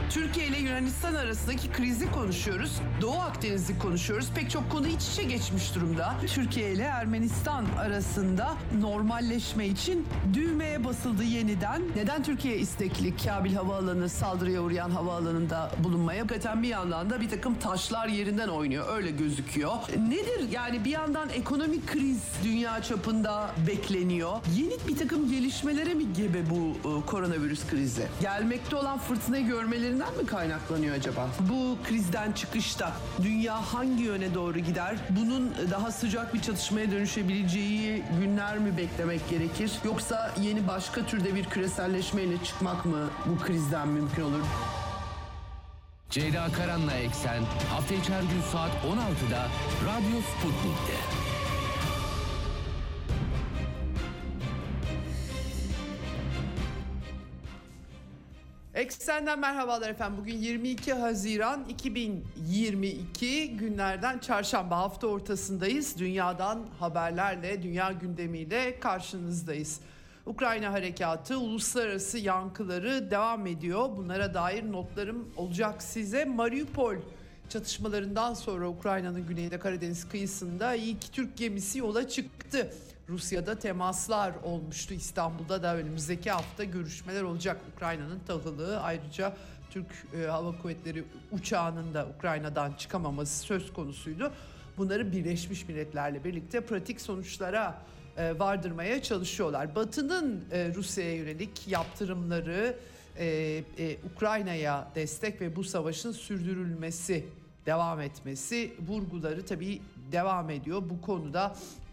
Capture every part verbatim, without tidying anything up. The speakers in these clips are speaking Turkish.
Türkiye ile Yunanistan arasındaki krizi konuşuyoruz. Doğu Akdeniz'i konuşuyoruz. Pek çok konu iç içe geçmiş durumda. Türkiye ile Ermenistan arasında normalleşme için düğmeye basıldı yeniden. Neden Türkiye istekli Kabil Havaalanı saldırıya uğrayan havaalanında bulunmaya? Hakikaten bir yandan da bir takım taşlar yerinden oynuyor. Öyle gözüküyor. Nedir? Yani bir yandan ekonomik kriz dünya çapında bekleniyor. Yeni bir takım gelişmelere mi gebe bu e, koronavirüs krizi? Gelmekte olan fırtınayı görmelerinden mi kaynaklanıyor acaba? Bu krizden çıkışta dünya hangi yöne doğru gider? Bunun daha sıcak bir çatışmaya dönüşebileceği günler mi beklemek gerekir? Yoksa yeni başka türde bir küreselleşmeyle çıkmak mı bu krizden mümkün olur? Ceyda Karan'la Eksen hafta içi her gün saat on altıda Radyo Sputnik'te. Eksen'den merhabalar efendim. Bugün yirmi iki Haziran iki bin yirmi iki, günlerden çarşamba, hafta ortasındayız. Dünyadan haberlerle, dünya gündemiyle karşınızdayız. Ukrayna harekatı, uluslararası yankıları devam ediyor. Bunlara dair notlarım olacak size. Mariupol çatışmalarından sonra Ukrayna'nın güneyinde Karadeniz kıyısında ilk Türk gemisi yola çıktı. Rusya'da temaslar olmuştu. İstanbul'da da önümüzdeki hafta görüşmeler olacak. Ukrayna'nın tahıllığı, ayrıca Türk e, Hava Kuvvetleri uçağının da Ukrayna'dan çıkamaması söz konusuydu. Bunları Birleşmiş Milletler'le birlikte pratik sonuçlara e, vardırmaya çalışıyorlar. Batı'nın e, Rusya'ya yönelik yaptırımları, e, e, Ukrayna'ya destek ve bu savaşın sürdürülmesi, devam etmesi vurguları tabii devam ediyor. Bu konuda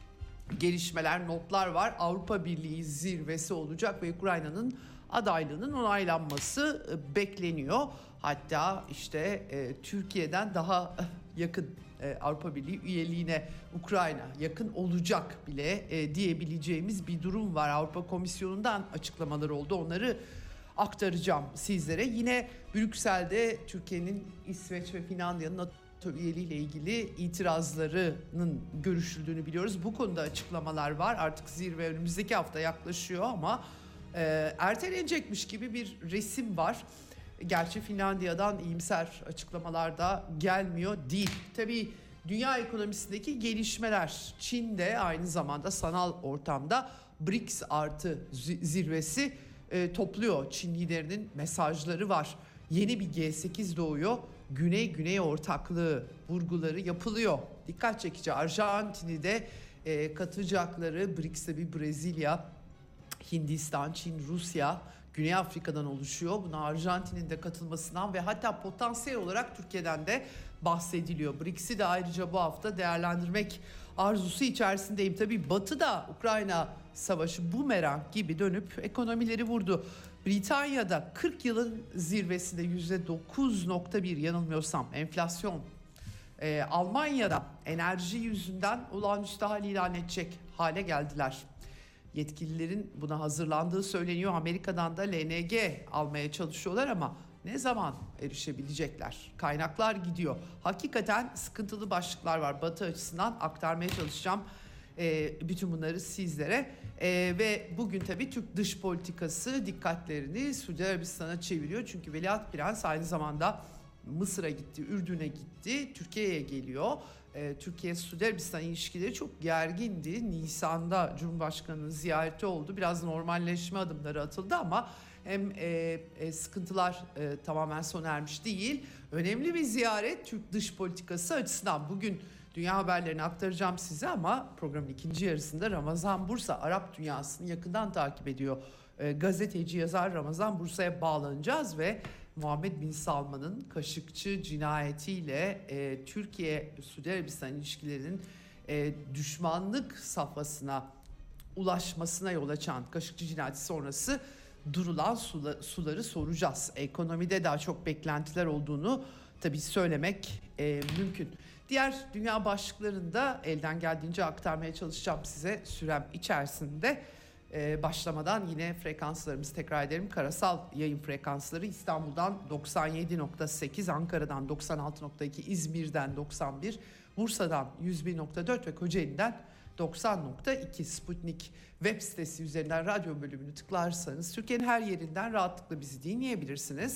gelişmeler, notlar var. Avrupa Birliği zirvesi olacak ve Ukrayna'nın adaylığının onaylanması bekleniyor. Hatta işte e, Türkiye'den daha yakın e, Avrupa Birliği üyeliğine Ukrayna yakın olacak bile e, diyebileceğimiz bir durum var. Avrupa Komisyonu'ndan açıklamalar oldu. Onları aktaracağım sizlere. Yine Brüksel'de Türkiye'nin İsveç ve Finlandiya'nın NATO üyeliğiyle ilgili itirazlarının görüşüldüğünü biliyoruz. Bu konuda açıklamalar var. Artık zirve önümüzdeki hafta yaklaşıyor ama e, ertelenecekmiş gibi bir resim var. Gerçi Finlandiya'dan iyimser açıklamalar da gelmiyor değil. Tabii dünya ekonomisindeki gelişmeler, Çin'de aynı zamanda sanal ortamda B R I C S artı zirvesi e, topluyor. Çin liderinin mesajları var. Yeni bir G sekiz doğuyor. Güney-Güney ortaklığı vurguları yapılıyor. Dikkat çekici. Arjantin'i de e, katacakları B R I C S'te bir Brezilya, Hindistan, Çin, Rusya, Güney Afrika'dan oluşuyor. Buna Arjantin'in de katılmasından ve hatta potansiyel olarak Türkiye'den de bahsediliyor. B R I C S'i de ayrıca bu hafta değerlendirmek arzusu içerisindeyim. Tabii Batı da Ukrayna savaşı bumerang gibi dönüp ekonomileri vurdu. Britanya'da kırk yılın zirvesinde yüzde dokuz nokta bir yanılmıyorsam enflasyon. Ee, Almanya'da enerji yüzünden olağanüstü hal ilan edecek hale geldiler. Yetkililerin buna hazırlandığı söyleniyor. Amerika'dan da L N G almaya çalışıyorlar ama ne zaman erişebilecekler? Kaynaklar gidiyor. Hakikaten sıkıntılı başlıklar var. Batı açısından aktarmaya çalışacağım e, bütün bunları sizlere. E, ve bugün tabii Türk dış politikası dikkatlerini Suudi Arabistan'a çeviriyor. Çünkü Veliaht Prens aynı zamanda Mısır'a gitti, Ürdün'e gitti, Türkiye'ye geliyor. Ee, Türkiye-Suudi Arabistan ilişkileri çok gergindi. Nisan'da Cumhurbaşkanı'nın ziyareti oldu. Biraz normalleşme adımları atıldı ama hem e, e, sıkıntılar e, tamamen sona ermiş değil. Önemli bir ziyaret Türk dış politikası açısından. Bugün dünya haberlerini aktaracağım size ama programın ikinci yarısında Ramazan Bursa, Arap dünyasını yakından takip ediyor. E, gazeteci, yazar Ramazan Bursa'ya bağlanacağız ve Muhammed Bin Salman'ın Kaşıkçı cinayetiyle e, Türkiye-Suudi Arabistan ilişkilerinin e, düşmanlık safhasına ulaşmasına yol açan Kaşıkçı cinayeti sonrası durulan sula, suları soracağız. Ekonomide daha çok beklentiler olduğunu tabii söylemek e, mümkün. Diğer dünya başlıklarında elden geldiğince aktarmaya çalışacağım size sürem içerisinde. Ee, başlamadan yine frekanslarımızı tekrar edelim. Karasal yayın frekansları İstanbul'dan doksan yedi nokta sekiz, Ankara'dan doksan altı nokta iki, İzmir'den doksan bir, Bursa'dan yüz bir nokta dört ve Kocaeli'den doksan nokta iki. Sputnik web sitesi üzerinden radyo bölümünü tıklarsanız Türkiye'nin her yerinden rahatlıkla bizi dinleyebilirsiniz.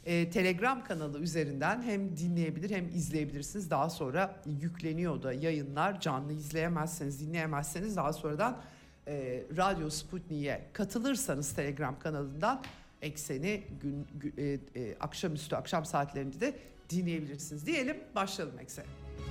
e, Telegram kanalı üzerinden hem dinleyebilir hem izleyebilirsiniz. Daha sonra yükleniyor da yayınlar, canlı izleyemezseniz, dinleyemezseniz daha sonradan e, Radyo Sputnik'e katılırsanız Telegram kanalından Ekseni gün, gün e, e, akşamüstü akşam saatlerinde de dinleyebilirsiniz diyelim. Başlayalım Eksen.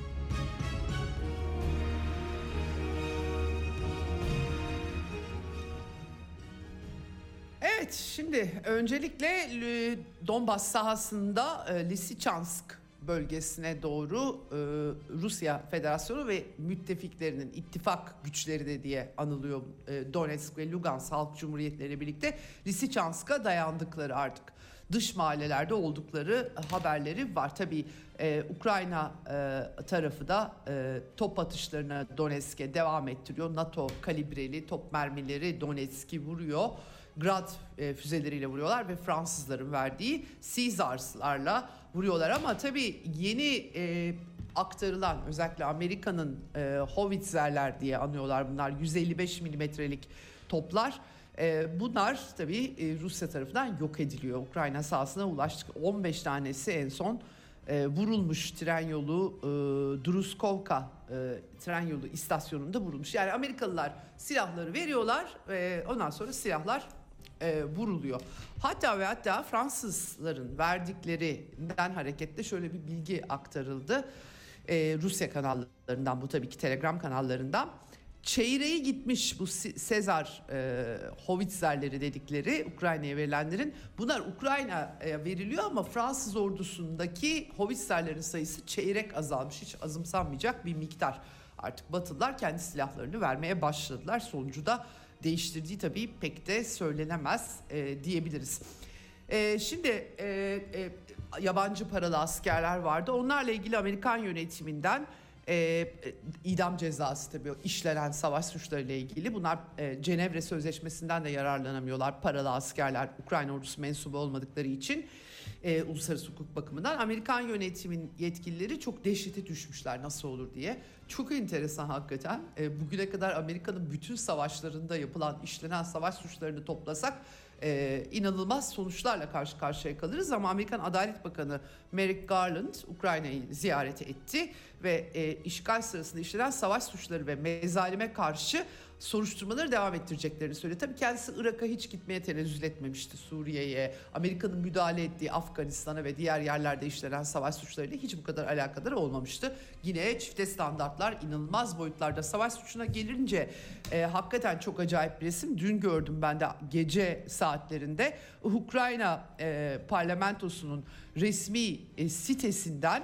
Evet, şimdi öncelikle Donbas sahasında Lysychansk bölgesine doğru Rusya Federasyonu ve müttefiklerinin ittifak güçleri de diye anılıyor Donetsk ve Lugansk Halk Cumhuriyetleri birlikte Lysychansk'a dayandıkları, artık dış mahallelerde oldukları haberleri var. Tabii e, Ukrayna e, tarafı da e, top atışlarına Donetsk'e devam ettiriyor. NATO kalibreli top mermileri Donetsk'i vuruyor. Grad e, füzeleriyle vuruyorlar ve Fransızların verdiği Caesars'larla vuruyorlar. Ama tabii yeni e, aktarılan, özellikle Amerika'nın e, Howitzer'ler diye anıyorlar bunlar, yüz elli beş milimetrelik toplar. E, bunlar tabii e, Rusya tarafından yok ediliyor. Ukrayna sahasına ulaştık. on beş tanesi en son e, vurulmuş, tren yolu e, Druskovka e, tren yolu istasyonunda vurulmuş. Yani Amerikalılar silahları veriyorlar ve ondan sonra silahlar e, vuruluyor. Hatta ve hatta Fransızların verdiklerinden hareketle şöyle bir bilgi aktarıldı. E, Rusya kanallarından, bu tabii ki Telegram kanallarından. Çeyreği gitmiş bu Sezar e, Howitzer'leri dedikleri Ukrayna'ya verilenlerin, bunlar Ukrayna'ya veriliyor ama Fransız ordusundaki Howitzer'lerin sayısı çeyrek azalmış. Hiç azımsanmayacak bir miktar. Artık Batılılar kendi silahlarını vermeye başladılar. Sonucu da değiştirdiği tabii pek de söylenemez e, diyebiliriz. E, şimdi e, e, yabancı paralı askerler vardı. Onlarla ilgili Amerikan yönetiminden E, idam cezası, tabii işlenen savaş suçlarıyla ilgili. Bunlar e, Cenevre Sözleşmesi'nden de yararlanamıyorlar paralı askerler, Ukrayna ordusu mensubu olmadıkları için. E, uluslararası hukuk bakımından Amerikan yönetimin yetkilileri çok dehşete düşmüşler, nasıl olur diye. Çok enteresan hakikaten. E, bugüne kadar Amerika'nın bütün savaşlarında yapılan, işlenen savaş suçlarını toplasak Ee, inanılmaz sonuçlarla karşı karşıya kalırız. Ama Amerikan Adalet Bakanı Merrick Garland Ukrayna'yı ziyaret etti ve e, işgal sırasında işlenen savaş suçları ve mezalime karşı soruşturmaları devam ettireceklerini söyledi. Tabii kendisi Irak'a hiç gitmeye tenezzül etmemişti, Suriye'ye. Amerika'nın müdahale ettiği Afganistan'a ve diğer yerlerde işlenen savaş suçlarıyla hiç bu kadar alakadar olmamıştı. Yine çifte standartlar inanılmaz boyutlarda savaş suçuna gelince e, hakikaten çok acayip bir resim. Dün gördüm ben de gece saatlerinde Ukrayna e, parlamentosunun resmi e, sitesinden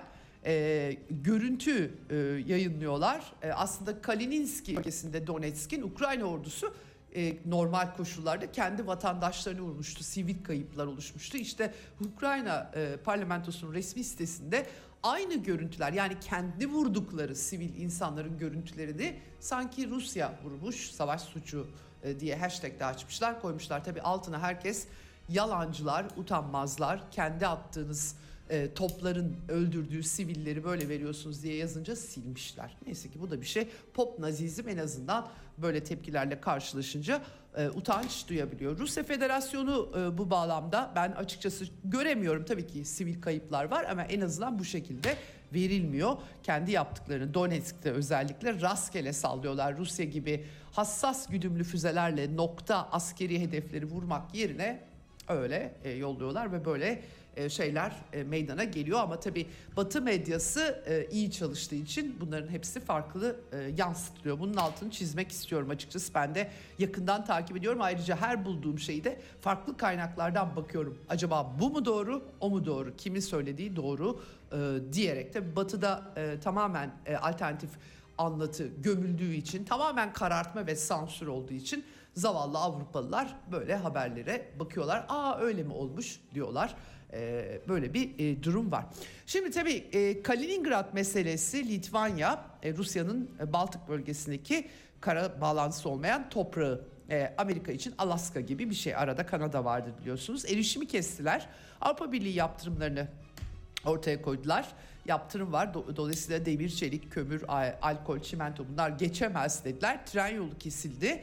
E, görüntü e, yayınlıyorlar. E, aslında Kalininski bölgesinde Donetsk'in Ukrayna ordusu e, normal koşullarda kendi vatandaşlarını vurmuştu. Sivil kayıplar oluşmuştu. İşte Ukrayna e, parlamentosunun resmi sitesinde aynı görüntüler, yani kendi vurdukları sivil insanların görüntülerini sanki Rusya vurmuş, savaş suçu e, diye hashtag de açmışlar, koymuşlar. Tabii altına herkes yalancılar, utanmazlar, kendi attığınız E, topların öldürdüğü sivilleri böyle veriyorsunuz diye yazınca silmişler. Neyse ki bu da bir şey. Pop nazizm en azından böyle tepkilerle karşılaşınca e, utanç duyabiliyor. Rusya Federasyonu e, bu bağlamda ben açıkçası göremiyorum. Tabii ki sivil kayıplar var ama en azından bu şekilde verilmiyor. Kendi yaptıklarını Donetsk'te özellikle rastgele sallıyorlar. Rusya gibi hassas güdümlü füzelerle nokta askeri hedefleri vurmak yerine öyle e, yolluyorlar ve böyle şeyler meydana geliyor. Ama tabii Batı medyası iyi çalıştığı için bunların hepsi farklı yansıtılıyor. Bunun altını çizmek istiyorum açıkçası. Ben de yakından takip ediyorum. Ayrıca her bulduğum şeyi de farklı kaynaklardan bakıyorum. Acaba bu mu doğru, o mu doğru, kimin söylediği doğru diyerek de Batı'da tamamen alternatif anlatı gömüldüğü için, tamamen karartma ve sansür olduğu için zavallı Avrupalılar böyle haberlere bakıyorlar. Aa öyle mi olmuş diyorlar. Ee, böyle bir e, durum var. Şimdi tabii e, Kaliningrad meselesi, Litvanya, e, Rusya'nın e, Baltık bölgesindeki kara bağlantısı olmayan toprağı. E, Amerika için Alaska gibi bir şey. Arada Kanada vardır biliyorsunuz. Erişimi kestiler. Avrupa Birliği yaptırımlarını ortaya koydular. Yaptırım var. Dolayısıyla demir, çelik, kömür, alkol, çimento bunlar geçemez dediler. Tren yolu kesildi.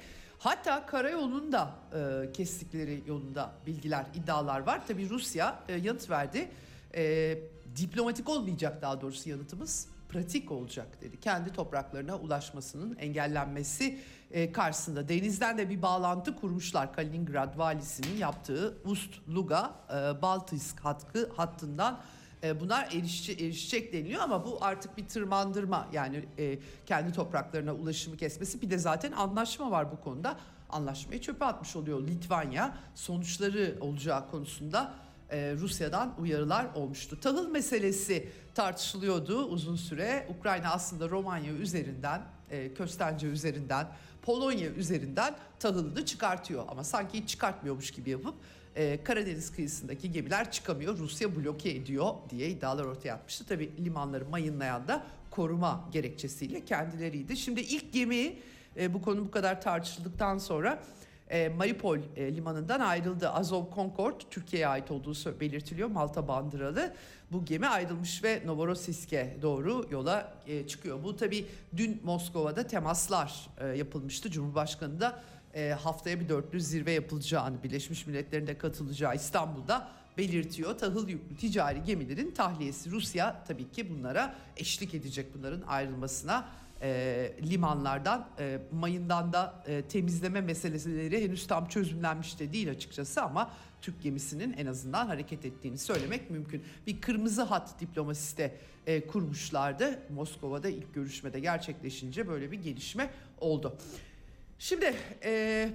Hatta karayolunu da e, kestikleri yolunda bilgiler, iddialar var. Tabii Rusya e, yanıt verdi. E, diplomatik olmayacak, daha doğrusu yanıtımız pratik olacak dedi. Kendi topraklarına ulaşmasının engellenmesi e, karşısında denizden de bir bağlantı kurmuşlar. Kaliningrad valisinin yaptığı Ust-Luga e, Baltisk hattı hattından e, bunlar erişecek, erişecek deniliyor ama bu artık bir tırmandırma, yani e, kendi topraklarına ulaşımı kesmesi. Bir de zaten anlaşma var bu konuda. Anlaşmayı çöpe atmış oluyor Litvanya. Sonuçları olacağı konusunda Ee, Rusya'dan uyarılar olmuştu. Tahıl meselesi tartışılıyordu uzun süre. Ukrayna aslında Romanya üzerinden, e, Köstence üzerinden, Polonya üzerinden tahılını çıkartıyor. Ama sanki hiç çıkartmıyormuş gibi yapıp e, Karadeniz kıyısındaki gemiler çıkamıyor. Rusya bloke ediyor diye iddialar ortaya atmıştı. Tabii limanları mayınlayan da koruma gerekçesiyle kendileriydi. Şimdi ilk gemi e, bu konu bu kadar tartışıldıktan sonra E, Mariupol e, limanından ayrıldı. Azov Concord Türkiye'ye ait olduğu belirtiliyor. Malta bandıralı. Bu gemi ayrılmış ve Novorossiysk'e doğru yola e, çıkıyor. Bu tabii dün Moskova'da temaslar e, yapılmıştı. Cumhurbaşkanı da e, haftaya bir dörtlü zirve yapılacağını, Birleşmiş Milletler'in de katılacağı İstanbul'da belirtiyor. Tahıl yüklü ticari gemilerin tahliyesi. Rusya tabii ki bunlara eşlik edecek, bunların ayrılmasına. E, limanlardan e, mayından da e, temizleme meseleleri henüz tam çözümlenmiş de değil açıkçası, ama Türk gemisinin en azından hareket ettiğini söylemek mümkün. Bir kırmızı hat diplomasisi de e, kurmuşlardı. Moskova'da ilk görüşmede gerçekleşince böyle bir gelişme oldu. Şimdi e,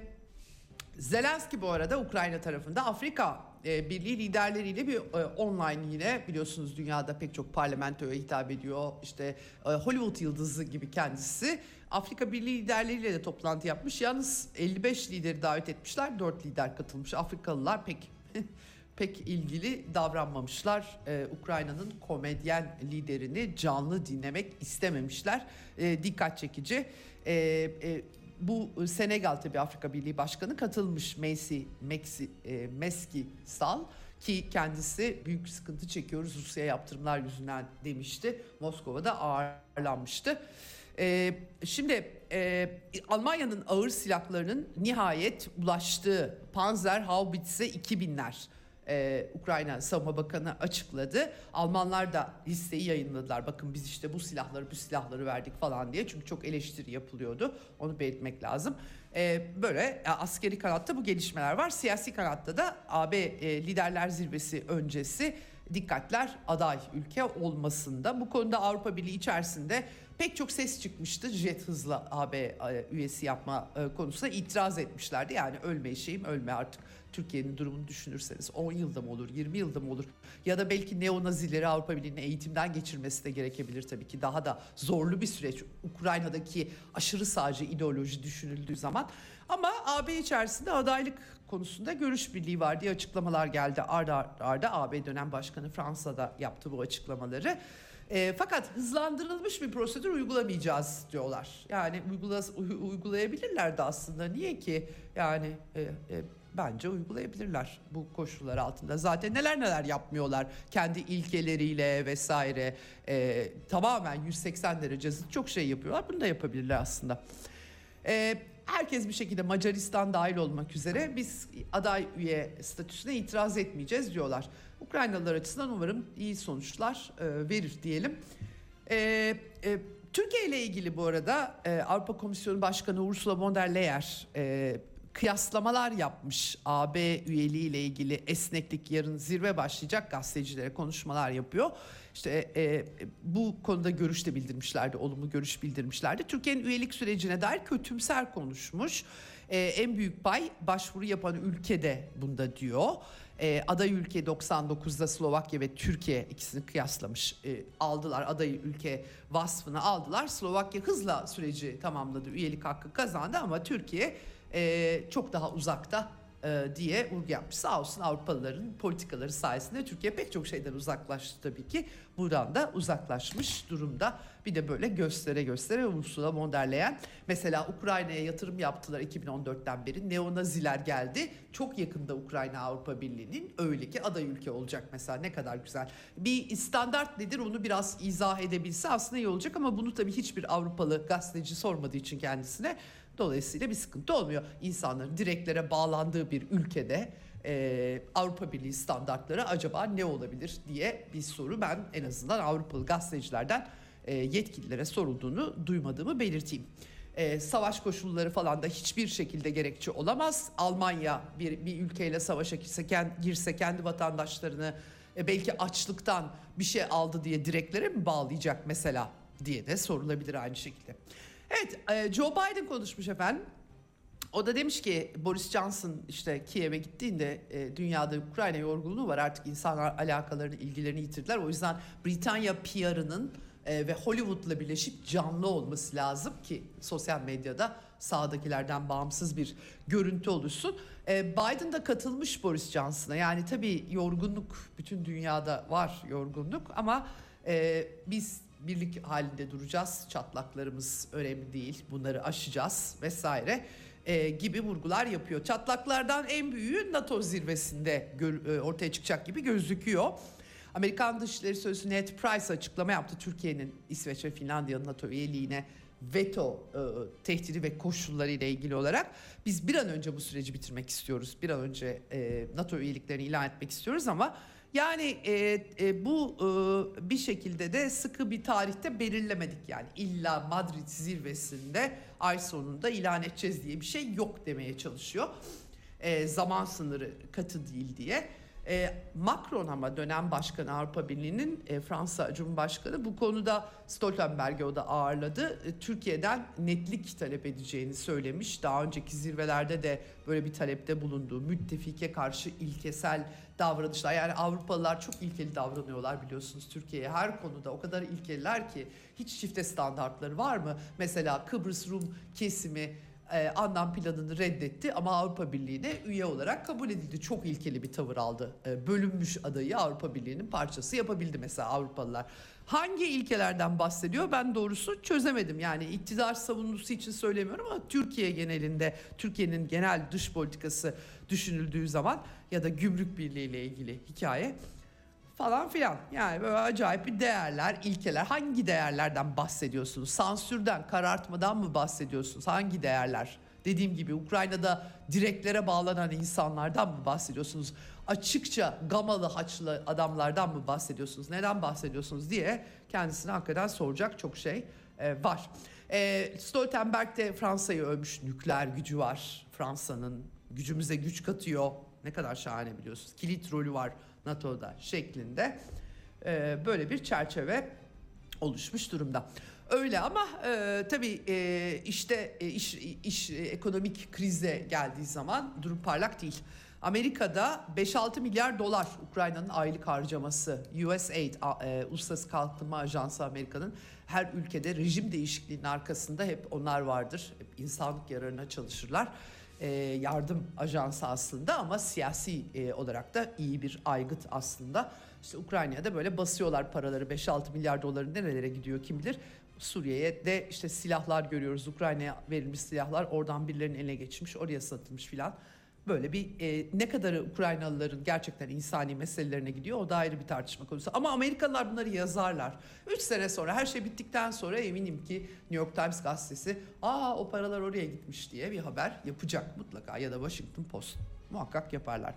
Zelenski bu arada Ukrayna tarafında Afrika e, Birliği liderleriyle bir e, online, yine biliyorsunuz dünyada pek çok parlamentoya hitap ediyor. İşte e, Hollywood yıldızı gibi kendisi. Afrika Birliği liderleriyle de toplantı yapmış. Yalnız elli beş lideri davet etmişler. dört lider katılmış. Afrikalılar pek pek ilgili davranmamışlar. Ee, Ukrayna'nın komedyen liderini canlı dinlemek istememişler. Ee, dikkat çekici. Ee, e, bu Senegal tabii Afrika Birliği Başkanı katılmış, Messi, Meksi, e, Meski Sall, ki kendisi büyük sıkıntı çekiyoruz Rusya yaptırımlar yüzünden demişti. Moskova'da ağırlanmıştı. Ee, şimdi e, Almanya'nın ağır silahlarının nihayet ulaştığı Panzerhaubitze iki binler Ee, Ukrayna Savunma Bakanı açıkladı. Almanlar da listeyi yayınladılar. Bakın biz işte bu silahları bu silahları verdik falan diye. Çünkü çok eleştiri yapılıyordu. Onu belirtmek lazım. Ee, böyle askeri kanatta bu gelişmeler var. Siyasi kanatta da A B e, Liderler Zirvesi öncesi dikkatler aday ülke olmasında. Bu konuda Avrupa Birliği içerisinde pek çok ses çıkmıştı. Jet hızla A B üyesi yapma konusunda itiraz etmişlerdi. Yani ölme eşeğim ölme artık. Türkiye'nin durumunu düşünürseniz on yılda mı olur, yirmi yılda mı olur? Ya da belki neonazileri Avrupa Birliği'nin eğitimden geçirmesi de gerekebilir tabii ki. Daha da zorlu bir süreç Ukrayna'daki aşırı sağcı ideoloji düşünüldüğü zaman. Ama A B içerisinde adaylık konusunda görüş birliği var diye açıklamalar geldi. Arda arda A B dönem başkanı Fransa'da yaptı bu açıklamaları. E, fakat hızlandırılmış bir prosedür uygulamayacağız diyorlar. Yani uygula, uygulayabilirler de aslında. Niye ki? Yani e, e, bence uygulayabilirler bu koşullar altında. Zaten neler neler yapmıyorlar. Kendi ilkeleriyle vesaire e, tamamen yüz seksen derece zıt çok şey yapıyorlar. Bunu da yapabilirler aslında. E, herkes bir şekilde, Macaristan dahil olmak üzere, biz aday üye statüsüne itiraz etmeyeceğiz diyorlar. Ukraynalılar açısından umarım iyi sonuçlar e, verir diyelim. E, e, Türkiye ile ilgili bu arada e, Avrupa Komisyonu Başkanı Ursula von der Leyen e, kıyaslamalar yapmış. A B üyeliği ile ilgili esneklik, yarın zirve başlayacak, gazetecilere konuşmalar yapıyor. İşte e, bu konuda görüş de bildirmişlerdi, olumlu görüş bildirmişlerdi. Türkiye'nin üyelik sürecine dair kötümser konuşmuş. E, en büyük pay başvuru yapan ülkede bunda diyor. E, aday ülke doksan dokuzda Slovakya ve Türkiye ikisini kıyaslamış. E, aldılar aday ülke vasfını aldılar. Slovakya hızla süreci tamamladı, üyelik hakkı kazandı, ama Türkiye e, çok daha uzakta e, diye vurgu yapmış. Sağ olsun Avrupalıların politikaları sayesinde Türkiye pek çok şeyden uzaklaştı tabii ki. Buradan da uzaklaşmış durumda. Bir de böyle göstere göstere Ursula von der Leyen mesela Ukrayna'ya yatırım yaptılar iki bin on dörtten beri. Neonaziler geldi. Çok yakında Ukrayna Avrupa Birliği'nin öyle ki aday ülke olacak mesela, ne kadar güzel. Bir standart nedir onu biraz izah edebilse aslında iyi olacak, ama bunu tabii hiçbir Avrupalı gazeteci sormadığı için kendisine Dolayısıyla bir sıkıntı olmuyor. İnsanların direklere bağlandığı bir ülkede e, Avrupa Birliği standartları acaba ne olabilir diye bir soru ben en azından Avrupalı gazetecilerden e, yetkililere sorulduğunu duymadığımı belirteyim. E, savaş koşulları falan da hiçbir şekilde gerekçe olamaz. Almanya bir, bir ülkeyle savaşa girse, girse kendi vatandaşlarını e, belki açlıktan bir şey aldı diye direklere mi bağlayacak mesela diye de sorulabilir aynı şekilde. Evet, e, Joe Biden konuşmuş efendim. O da demiş ki Boris Johnson işte Kiev'e gittiğinde e, dünyada Ukrayna yorgunluğu var, artık insanlar alakalarını, ilgilerini yitirdiler. O yüzden Britanya P R'ının e, ve Hollywood'la birleşip canlı olması lazım ki sosyal medyada sağdakilerden bağımsız bir görüntü oluşsun. E, Biden da katılmış Boris Johnson'a. Yani tabii yorgunluk bütün dünyada var, yorgunluk, ama e, biz birlik halinde duracağız. Çatlaklarımız önemli değil, bunları aşacağız vesaire e, gibi vurgular yapıyor. Çatlaklardan en büyüğü NATO zirvesinde gör, e, ortaya çıkacak gibi gözüküyor. Amerikan Dışişleri Sözcüsü Ned Price açıklama yaptı. Türkiye'nin İsveç ve Finlandiya'nın NATO üyeliğine veto e, tehdidi ve koşulları ile ilgili olarak biz bir an önce bu süreci bitirmek istiyoruz. Bir an önce e, NATO üyeliklerini ilan etmek istiyoruz, ama yani e, e, bu e, bir şekilde de sıkı bir tarihte belirlemedik. Yani illa Madrid zirvesinde ay sonunda ilan edeceğiz diye bir şey yok demeye çalışıyor. E, zaman sınırı katı değil diye. E, Macron ama dönem başkanı Avrupa Birliği'nin e, Fransa Cumhurbaşkanı bu konuda Stoltenberg'i o da ağırladı. E, Türkiye'den netlik talep edeceğini söylemiş. Daha önceki zirvelerde de böyle bir talepte bulunduğu, müttefike karşı ilkesel davranışlar. Yani Avrupalılar çok ilkeli davranıyorlar biliyorsunuz Türkiye'ye her konuda, o kadar ilkeliler ki hiç çifte standartları var mı? Mesela Kıbrıs Rum kesimi e, anlam planını reddetti ama Avrupa Birliği'ne üye olarak kabul edildi. Çok ilkeli bir tavır aldı. E, bölünmüş adayı Avrupa Birliği'nin parçası yapabildi mesela Avrupalılar. Hangi ilkelerden bahsediyor ben doğrusu çözemedim. Yani iktidar savunucusu için söylemiyorum ama Türkiye genelinde, Türkiye'nin genel dış politikası düşünüldüğü zaman ya da gümrük birliği ile ilgili hikaye falan filan. Yani böyle acayip bir değerler, ilkeler. Hangi değerlerden bahsediyorsunuz? Sansürden, karartmadan mı bahsediyorsunuz? Hangi değerler? Dediğim gibi Ukrayna'da direklere bağlanan insanlardan mı bahsediyorsunuz? Açıkça gamalı haçlı adamlardan mı bahsediyorsunuz? Neden bahsediyorsunuz diye kendisine hakikaten soracak çok şey e, var. E, Stoltenberg de Fransa'yı övmüş. Nükleer gücü var Fransa'nın. Gücümüze güç katıyor. Ne kadar şahane biliyorsunuz. Kilit rolü var NATO'da şeklinde e, böyle bir çerçeve oluşmuş durumda. Öyle ama e, tabii e, işte e, iş, iş e, ekonomik krize geldiği zaman durum parlak değil. Amerika'da beş altı milyar dolar Ukrayna'nın aylık harcaması. U S A I D, e, Uluslararası Kalkınma Ajansı Amerika'nın, her ülkede rejim değişikliğinin arkasında hep onlar vardır. Hep insanlık yararına çalışırlar. E, yardım ajansı aslında ama siyasi e, olarak da iyi bir aygıt aslında. İşte Ukrayna'ya da böyle basıyorlar paraları, beş altı milyar doların nerelere gidiyor kim bilir. Suriye'ye de işte silahlar görüyoruz. Ukrayna'ya verilmiş silahlar oradan birilerinin eline geçmiş, oraya satılmış filan. Böyle bir e, ne kadarı Ukraynalıların gerçekten insani meselelerine gidiyor o da ayrı bir tartışma konusu. Ama Amerikalılar bunları yazarlar. Üç sene sonra, her şey bittikten sonra eminim ki New York Times gazetesi aa o paralar oraya gitmiş diye bir haber yapacak mutlaka, ya da Washington Post muhakkak yaparlar.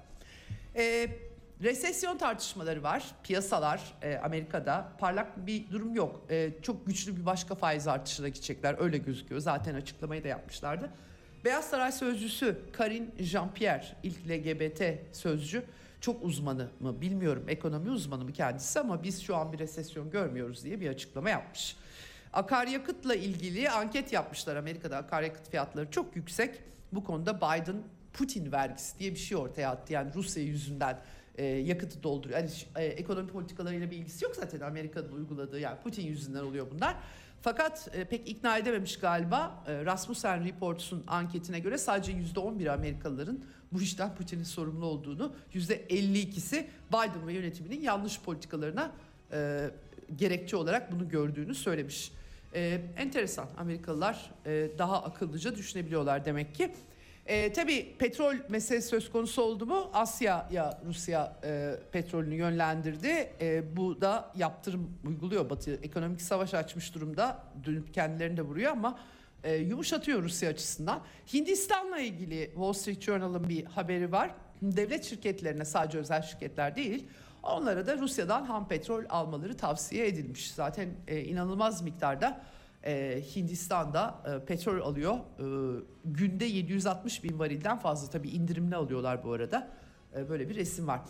E, resesyon tartışmaları var. Piyasalar e, Amerika'da parlak bir durum yok. E, çok güçlü bir başka faiz artışına gidecekler öyle gözüküyor. Zaten açıklamayı da yapmışlardı. Beyaz Saray Sözcüsü Karine Jean-Pierre, ilk L G B T sözcü, çok uzmanı mı bilmiyorum, ekonomi uzmanı mı kendisi, ama biz şu an bir resesyon görmüyoruz diye bir açıklama yapmış. Akaryakıtla ilgili anket yapmışlar. Amerika'da akaryakıt fiyatları çok yüksek. Bu konuda Biden Putin vergisi diye bir şey ortaya attı. Yani Rusya yüzünden e, yakıtı dolduruyor. Yani e, ekonomi politikalarıyla bir ilgisi yok zaten Amerika'nın uyguladığı, yani Putin yüzünden oluyor bunlar. Fakat e, pek ikna edememiş galiba. E, Rasmussen Reports'un anketine göre sadece yüzde on bir Amerikalıların bu işten Putin'in sorumlu olduğunu, yüzde elli ikisi Biden ve yönetiminin yanlış politikalarına e, gerekçe olarak bunu gördüğünü söylemiş. E, enteresan, Amerikalılar e, daha akıllıca düşünebiliyorlar demek ki. E, tabii petrol meselesi söz konusu oldu mu Asya'ya Rusya e, petrolünü yönlendirdi. E, bu da yaptırım uyguluyor Batı. Ekonomik savaş açmış durumda. Dönüp kendilerini de vuruyor ama e, yumuşatıyor Rusya açısından. Hindistan'la ilgili Wall Street Journal'ın bir haberi var. Devlet şirketlerine, sadece özel şirketler değil, onlara da Rusya'dan ham petrol almaları tavsiye edilmiş. Zaten e, inanılmaz miktarda e, Hindistan'da e, petrol alıyor. E, günde yedi yüz altmış bin varilden fazla, tabii indirimli alıyorlar bu arada. E, böyle bir resim var.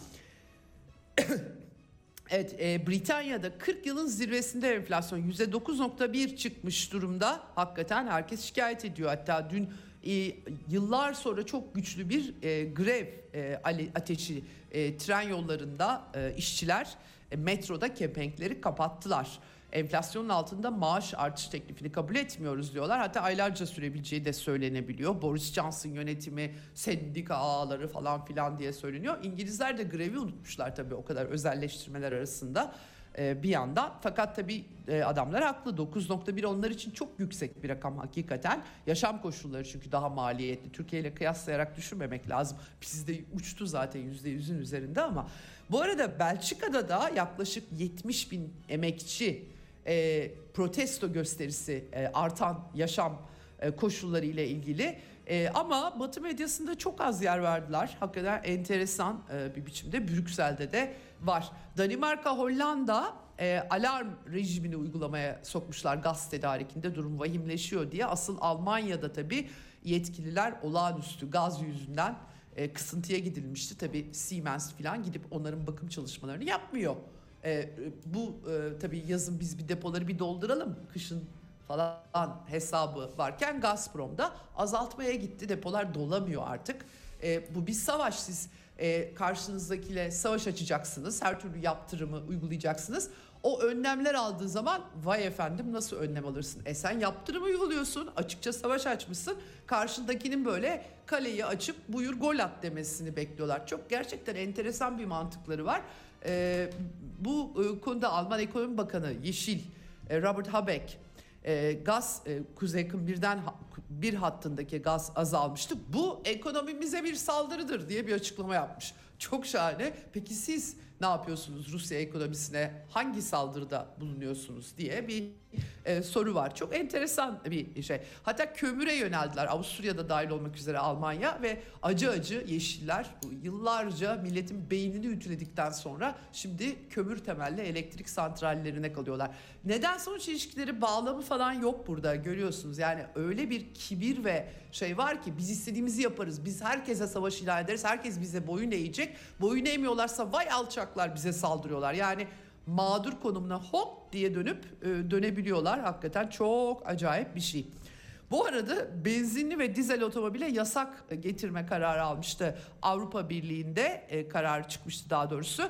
Evet, e, Britanya'da kırk yılın zirvesinde enflasyon yüzde dokuz virgül bir çıkmış durumda. Hakikaten herkes şikayet ediyor. Hatta dün e, yıllar sonra çok güçlü bir e, grev e, ateşi e, tren yollarında e, işçiler e, metroda kepenkleri kapattılar. Enflasyonun altında maaş artış teklifini kabul etmiyoruz diyorlar. Hatta aylarca sürebileceği de söylenebiliyor. Boris Johnson yönetimi, sendika ağları falan filan diye söyleniyor. İngilizler de grevi unutmuşlar tabii, o kadar özelleştirmeler arasında bir yandan. Fakat tabii adamlar haklı. dokuz virgül bir onlar için çok yüksek bir rakam hakikaten. Yaşam koşulları çünkü daha maliyetli. Türkiye ile kıyaslayarak düşünmemek lazım. Bizde uçtu zaten yüzde yüzün üzerinde ama. Bu arada Belçika'da da yaklaşık yetmiş bin emekçi E, protesto gösterisi, e, artan yaşam e, koşulları ile ilgili e, ama Batı medyasında çok az yer verdiler. Hakikaten enteresan e, bir biçimde Brüksel'de de var. Danimarka, Hollanda e, alarm rejimini uygulamaya sokmuşlar gaz tedarikinde, durum vahimleşiyor diye. Asıl Almanya'da tabii yetkililer olağanüstü gaz yüzünden e, kısıntıya gidilmişti. Tabii Siemens falan gidip onların bakım çalışmalarını yapmıyor. E, bu e, tabii yazın biz bir depoları bir dolduralım, kışın falan hesabı varken Gazprom da azaltmaya gitti, depolar dolamıyor artık. E, bu bir savaş, siz e, karşınızdakiyle savaş açacaksınız, her türlü yaptırımı uygulayacaksınız. O önlemler aldığı zaman vay efendim nasıl önlem alırsın? E sen yaptırım uyguluyorsun, açıkça savaş açmışsın, karşındakinin böyle kaleyi açıp buyur gol at demesini bekliyorlar. Çok gerçekten enteresan bir mantıkları var. Ee, bu e, konuda Alman Ekonomi Bakanı Yeşil e, Robert Habeck e, gaz e, Kuzey Akım birden bir hattındaki gaz azalmıştı. Bu ekonomimize bir saldırıdır diye bir açıklama yapmış. Çok şahane. Peki siz ne yapıyorsunuz Rusya ekonomisine, hangi saldırıda bulunuyorsunuz diye bir e, soru var. Çok enteresan bir şey. Hatta kömüre yöneldiler. Avusturya'da dahil olmak üzere Almanya ve acı acı Yeşiller yıllarca milletin beynini ütüledikten sonra şimdi kömür temelli elektrik santrallerine kalıyorlar. Neden sonuç ilişkileri bağlamı falan yok burada, görüyorsunuz. Yani öyle bir kibir ve şey var ki biz istediğimizi yaparız. Biz herkese savaş ilan ederiz. Herkes bize boyun eğecek. Boyun eğmiyorlarsa vay alçaklar bize saldırıyorlar. Yani mağdur konumuna hop diye dönüp e, dönebiliyorlar. Hakikaten çok acayip bir şey. Bu arada benzinli ve dizel otomobile yasak getirme kararı almıştı Avrupa Birliği'nde, e, karar çıkmıştı daha doğrusu.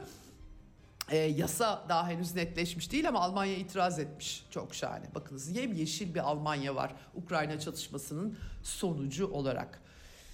E, yasa daha henüz netleşmiş değil ama Almanya itiraz etmiş. Çok şahane. Bakınız, yemyeşil bir Almanya var Ukrayna çatışmasının sonucu olarak.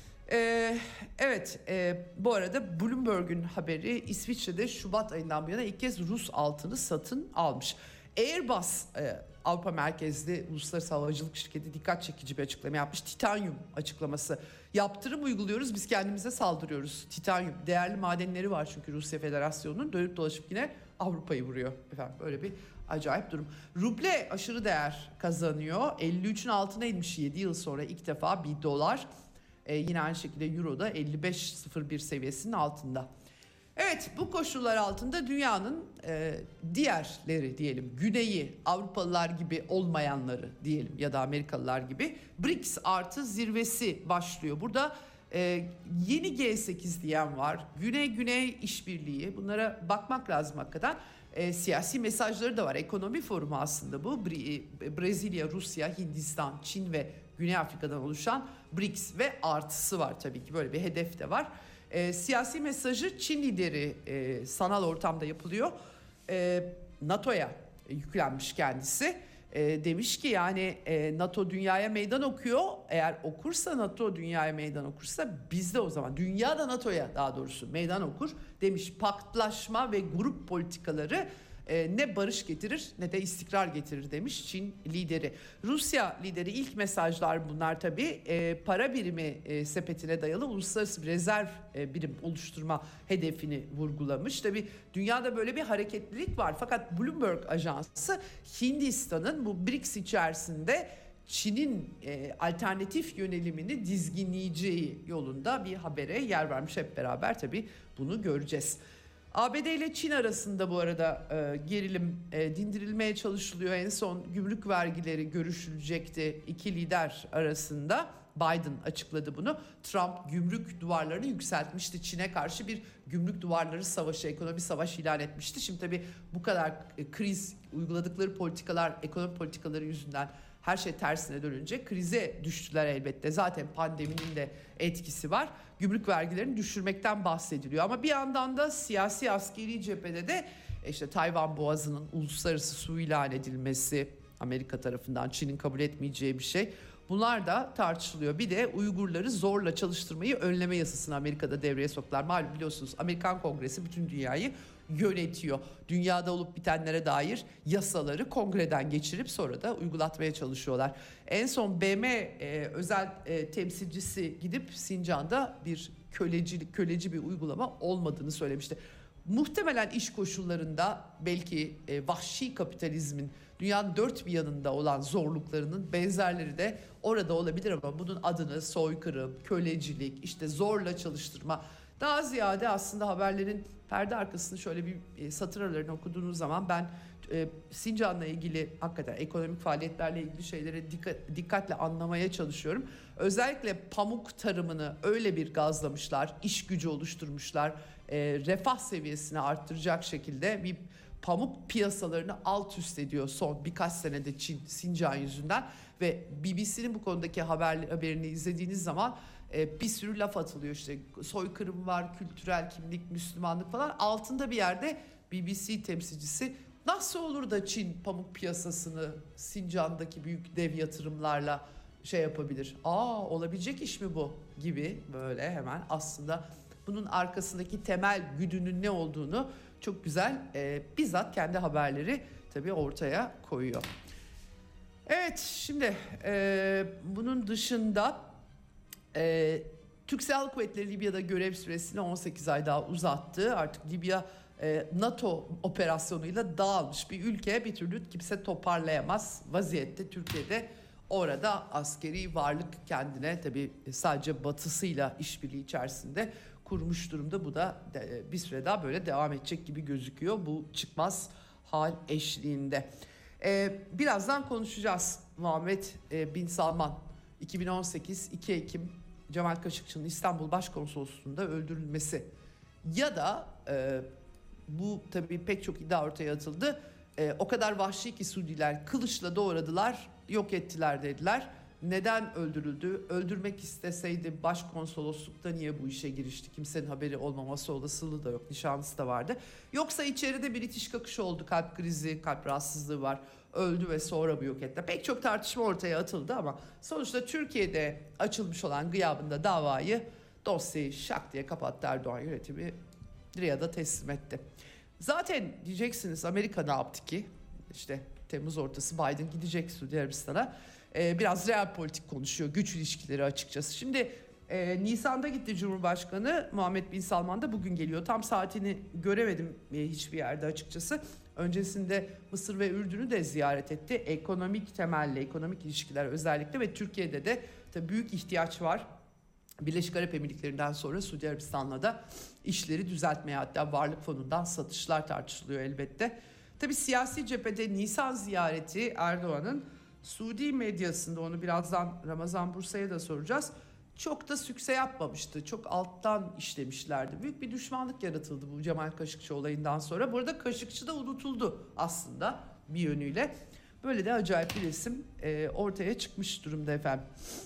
Ee, evet e, bu arada Bloomberg'un haberi, İsviçre'de Şubat ayından bu yana ilk kez Rus altını satın almış. Airbus e, Avrupa merkezli uluslararası havacılık şirketi dikkat çekici bir açıklama yapmış. Titanyum açıklaması. Yaptırım uyguluyoruz, biz kendimize saldırıyoruz. Titanyum değerli madenleri var çünkü Rusya Federasyonu'nun, dönüp dolaşıp yine Avrupa'yı vuruyor. Efendim böyle bir acayip durum. Ruble aşırı değer kazanıyor. elli üçün altına inmiş yedi yıl sonra ilk defa bir dolar. Ee, yine aynı şekilde Euro da elli beş virgül sıfır bir seviyesinin altında. Evet, bu koşullar altında dünyanın e, diğerleri diyelim, güneyi, Avrupalılar gibi olmayanları diyelim ya da Amerikalılar gibi B R I C S artı zirvesi başlıyor. Burada e, yeni G sekiz diyen var, Güney-Güney işbirliği, bunlara bakmak lazım hakikaten. E, siyasi mesajları da var. Ekonomi forumu aslında bu. Brezilya, Rusya, Hindistan, Çin ve Güney Afrika'dan oluşan B R I C S ve artısı var tabii ki, böyle bir hedef de var. E, siyasi mesajı Çin lideri e, sanal ortamda yapılıyor. E, NATO'ya yüklenmiş kendisi. E, demiş ki yani e, NATO dünyaya meydan okuyor. Eğer okursa NATO dünyaya meydan okursa biz de o zaman dünya da NATO'ya daha doğrusu meydan okur demiş. Paktlaşma ve grup politikaları e, ne barış getirir ne de istikrar getirir demiş Çin lideri. Rusya lideri ilk mesajlar bunlar tabii. E, para birimi e, sepetine dayalı uluslararası bir rezerv e, birim oluşturma hedefini vurgulamış. Tabii dünyada böyle bir hareketlilik var. Fakat Bloomberg ajansı Hindistan'ın bu B R I C S içerisinde Çin'in e, alternatif yönelimini dizginleyeceği yolunda bir habere yer vermiş. Hep beraber tabii bunu göreceğiz. A B D ile Çin arasında bu arada e, gerilim e, dindirilmeye çalışılıyor. En son gümrük vergileri görüşülecekti iki lider arasında. Biden açıkladı bunu. Trump gümrük duvarlarını yükseltmişti. Çin'e karşı bir gümrük duvarları savaşı, ekonomi savaşı ilan etmişti. Şimdi tabii bu kadar e, kriz, uyguladıkları politikalar, ekonomi politikaları yüzünden her şey tersine dönünce krize düştüler elbette. Zaten pandeminin de etkisi var. Gümrük vergilerini düşürmekten bahsediliyor. Ama bir yandan da siyasi askeri cephede de işte Tayvan Boğazı'nın uluslararası su ilan edilmesi, Amerika tarafından Çin'in kabul etmeyeceği bir şey. Bunlar da tartışılıyor. Bir de Uygurları zorla çalıştırmayı önleme yasasını Amerika'da devreye soktular. Malum biliyorsunuz Amerikan Kongresi bütün dünyayı yönetiyor. Dünyada olup bitenlere dair yasaları kongreden geçirip sonra da uygulatmaya çalışıyorlar. En son B M e, özel e, temsilcisi gidip Sincan'da bir köleci, köleci bir uygulama olmadığını söylemişti. Muhtemelen iş koşullarında belki e, vahşi kapitalizmin dünyanın dört bir yanında olan zorluklarının benzerleri de orada olabilir ama bunun adını soykırım, kölecilik, işte zorla çalıştırma, daha ziyade aslında haberlerin perde arkasını şöyle bir e, satır aralarını okuduğunuz zaman ben e, Sincan'la ilgili hakikaten ekonomik faaliyetlerle ilgili şeyleri dikkat, dikkatle anlamaya çalışıyorum. Özellikle pamuk tarımını öyle bir gazlamışlar, iş gücü oluşturmuşlar, e, refah seviyesini arttıracak şekilde bir pamuk piyasalarını alt üst ediyor son birkaç senede Çin, Sincan yüzünden ve B B C'nin bu konudaki haber, haberini izlediğiniz zaman e, bir sürü laf atılıyor, işte soykırım var, kültürel kimlik, Müslümanlık falan, altında bir yerde B B C temsilcisi nasıl olur da Çin pamuk piyasasını Sincan'daki büyük dev yatırımlarla şey yapabilir? Aa, olabilecek iş mi bu gibi, böyle hemen aslında bunun arkasındaki temel güdünün ne olduğunu çok güzel e, bizzat kendi haberleri tabii ortaya koyuyor. Evet, şimdi e, bunun dışında e, Türk Silahlı Kuvvetleri Libya'da görev süresini on sekiz ay daha uzattı. Artık Libya e, NATO operasyonuyla dağılmış bir ülke, bir türlü kimse toparlayamaz vaziyette. Türkiye'de orada askeri varlık kendine tabii sadece batısıyla işbirliği içerisinde kurmuş durumda. Bu da bir süre daha böyle devam edecek gibi gözüküyor bu çıkmaz hal eşliğinde. Ee, birazdan konuşacağız. Muhammed e, Bin Salman iki bin on sekiz iki Ekim Cemal Kaşıkçı'nın İstanbul Başkonsolosluğu'nda öldürülmesi ya da e, bu tabii pek çok iddia ortaya atıldı. E, o kadar vahşi ki Suudiler kılıçla doğradılar, yok ettiler dediler. Neden öldürüldü? Öldürmek isteseydi başkonsoloslukta niye bu işe girişti? Kimsenin haberi olmaması olasılığı da yok. Nişanlısı da vardı. Yoksa içeride bir itiş kakış oldu. Kalp krizi, kalp rahatsızlığı var. Öldü ve sonra bu yok etti. Pek çok tartışma ortaya atıldı ama sonuçta Türkiye'de açılmış olan gıyabında davayı, dosyayı şak diye kapattı Erdoğan yönetimi. Riyad'a teslim etti. Zaten diyeceksiniz Amerika ne yaptı ki? İşte Temmuz ortası Biden gidecek Suudi Arabistan'a. Ee, biraz real politik konuşuyor, güç ilişkileri açıkçası. Şimdi e, Nisan'da gitti Cumhurbaşkanı Muhammed Bin Salman da bugün geliyor. Tam saatini göremedim e, hiçbir yerde açıkçası. Öncesinde Mısır ve Ürdün'ü de ziyaret etti. Ekonomik temelli, ekonomik ilişkiler özellikle ve Türkiye'de de tabii büyük ihtiyaç var. Birleşik Arap Emirlikleri'nden sonra Suudi Arabistan'la da işleri düzeltmeye, hatta varlık fonundan satışlar tartışılıyor elbette. Tabii siyasi cephede Nisan ziyareti Erdoğan'ın Suudi medyasında, onu birazdan Ramazan Bursa'ya da soracağız, çok da sükse yapmamıştı. Çok alttan işlemişlerdi. Büyük bir düşmanlık yaratıldı bu Cemal Kaşıkçı olayından sonra. Bu arada Kaşıkçı da unutuldu aslında bir yönüyle. Böyle de acayip bir resim e, ortaya çıkmış durumda efendim.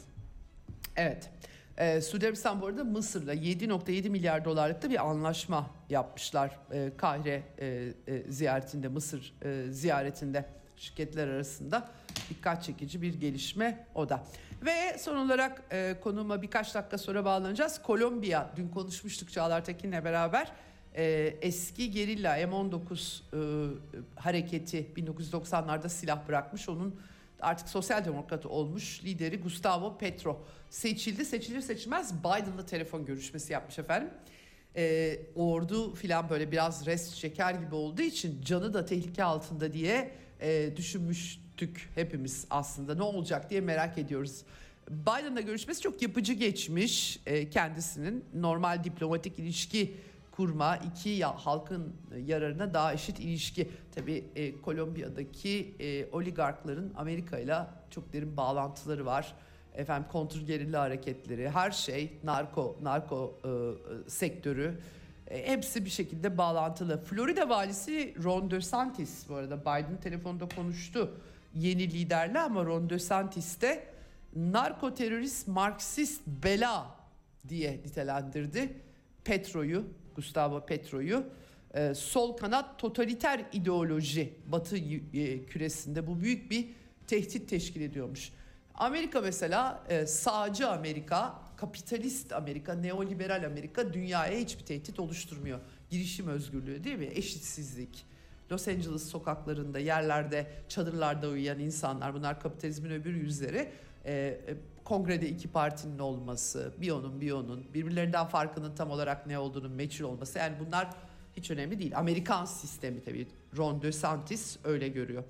Evet. Ee, Suudi Arabistan bu arada Mısır'la yedi virgül yedi milyar dolarlık da bir anlaşma yapmışlar. Ee, Kahire e, e, ziyaretinde, Mısır e, ziyaretinde şirketler arasında dikkat çekici bir gelişme o da. Ve son olarak e, konuma birkaç dakika sonra bağlanacağız. Kolombiya, dün konuşmuştuk Çağlar Tekin'le beraber. E, eski gerilla M on dokuz e, hareketi bin dokuz yüz doksanlarda silah bırakmış. Onun artık sosyal demokrat olmuş lideri Gustavo Petro seçildi. Seçilir seçilmez Biden'la telefon görüşmesi yapmış efendim. e, ordu filan böyle biraz rest şeker gibi olduğu için canı da tehlike altında diye e, düşünmüştük hepimiz aslında. Ne olacak diye merak ediyoruz. Biden'la görüşmesi çok yapıcı geçmiş. E, kendisinin normal diplomatik ilişki kurma, iki ya, halkın yararına daha eşit ilişki. Tabii e, Kolombiya'daki e, oligarkların Amerika ile çok derin bağlantıları var. Efendim kontrgerilla hareketleri, her şey, narko narko e, sektörü e, hepsi bir şekilde bağlantılı. Florida valisi Ron DeSantis, bu arada Biden telefonda konuştu yeni liderle, ama Ron DeSantis de narko terörist Marksist bela diye nitelendirdi Petro'yu, Gustavo Petro'yu. Ee, sol kanat totaliter ideoloji Batı e, küresinde bu büyük bir tehdit teşkil ediyormuş. Amerika mesela e, sağcı Amerika, kapitalist Amerika, neoliberal Amerika dünyaya hiçbir tehdit oluşturmuyor. Girişim özgürlüğü değil mi? Eşitsizlik. Los Angeles sokaklarında, yerlerde, çadırlarda uyuyan insanlar, bunlar kapitalizmin öbür yüzleri. E, kongrede iki partinin olması, bir onun bir onun, birbirlerinden farkının tam olarak ne olduğunu meçhul olması, yani bunlar hiç önemli değil. Amerikan sistemi tabii. Ron DeSantis öyle görüyor.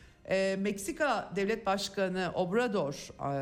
E, Meksika Devlet Başkanı Obrador,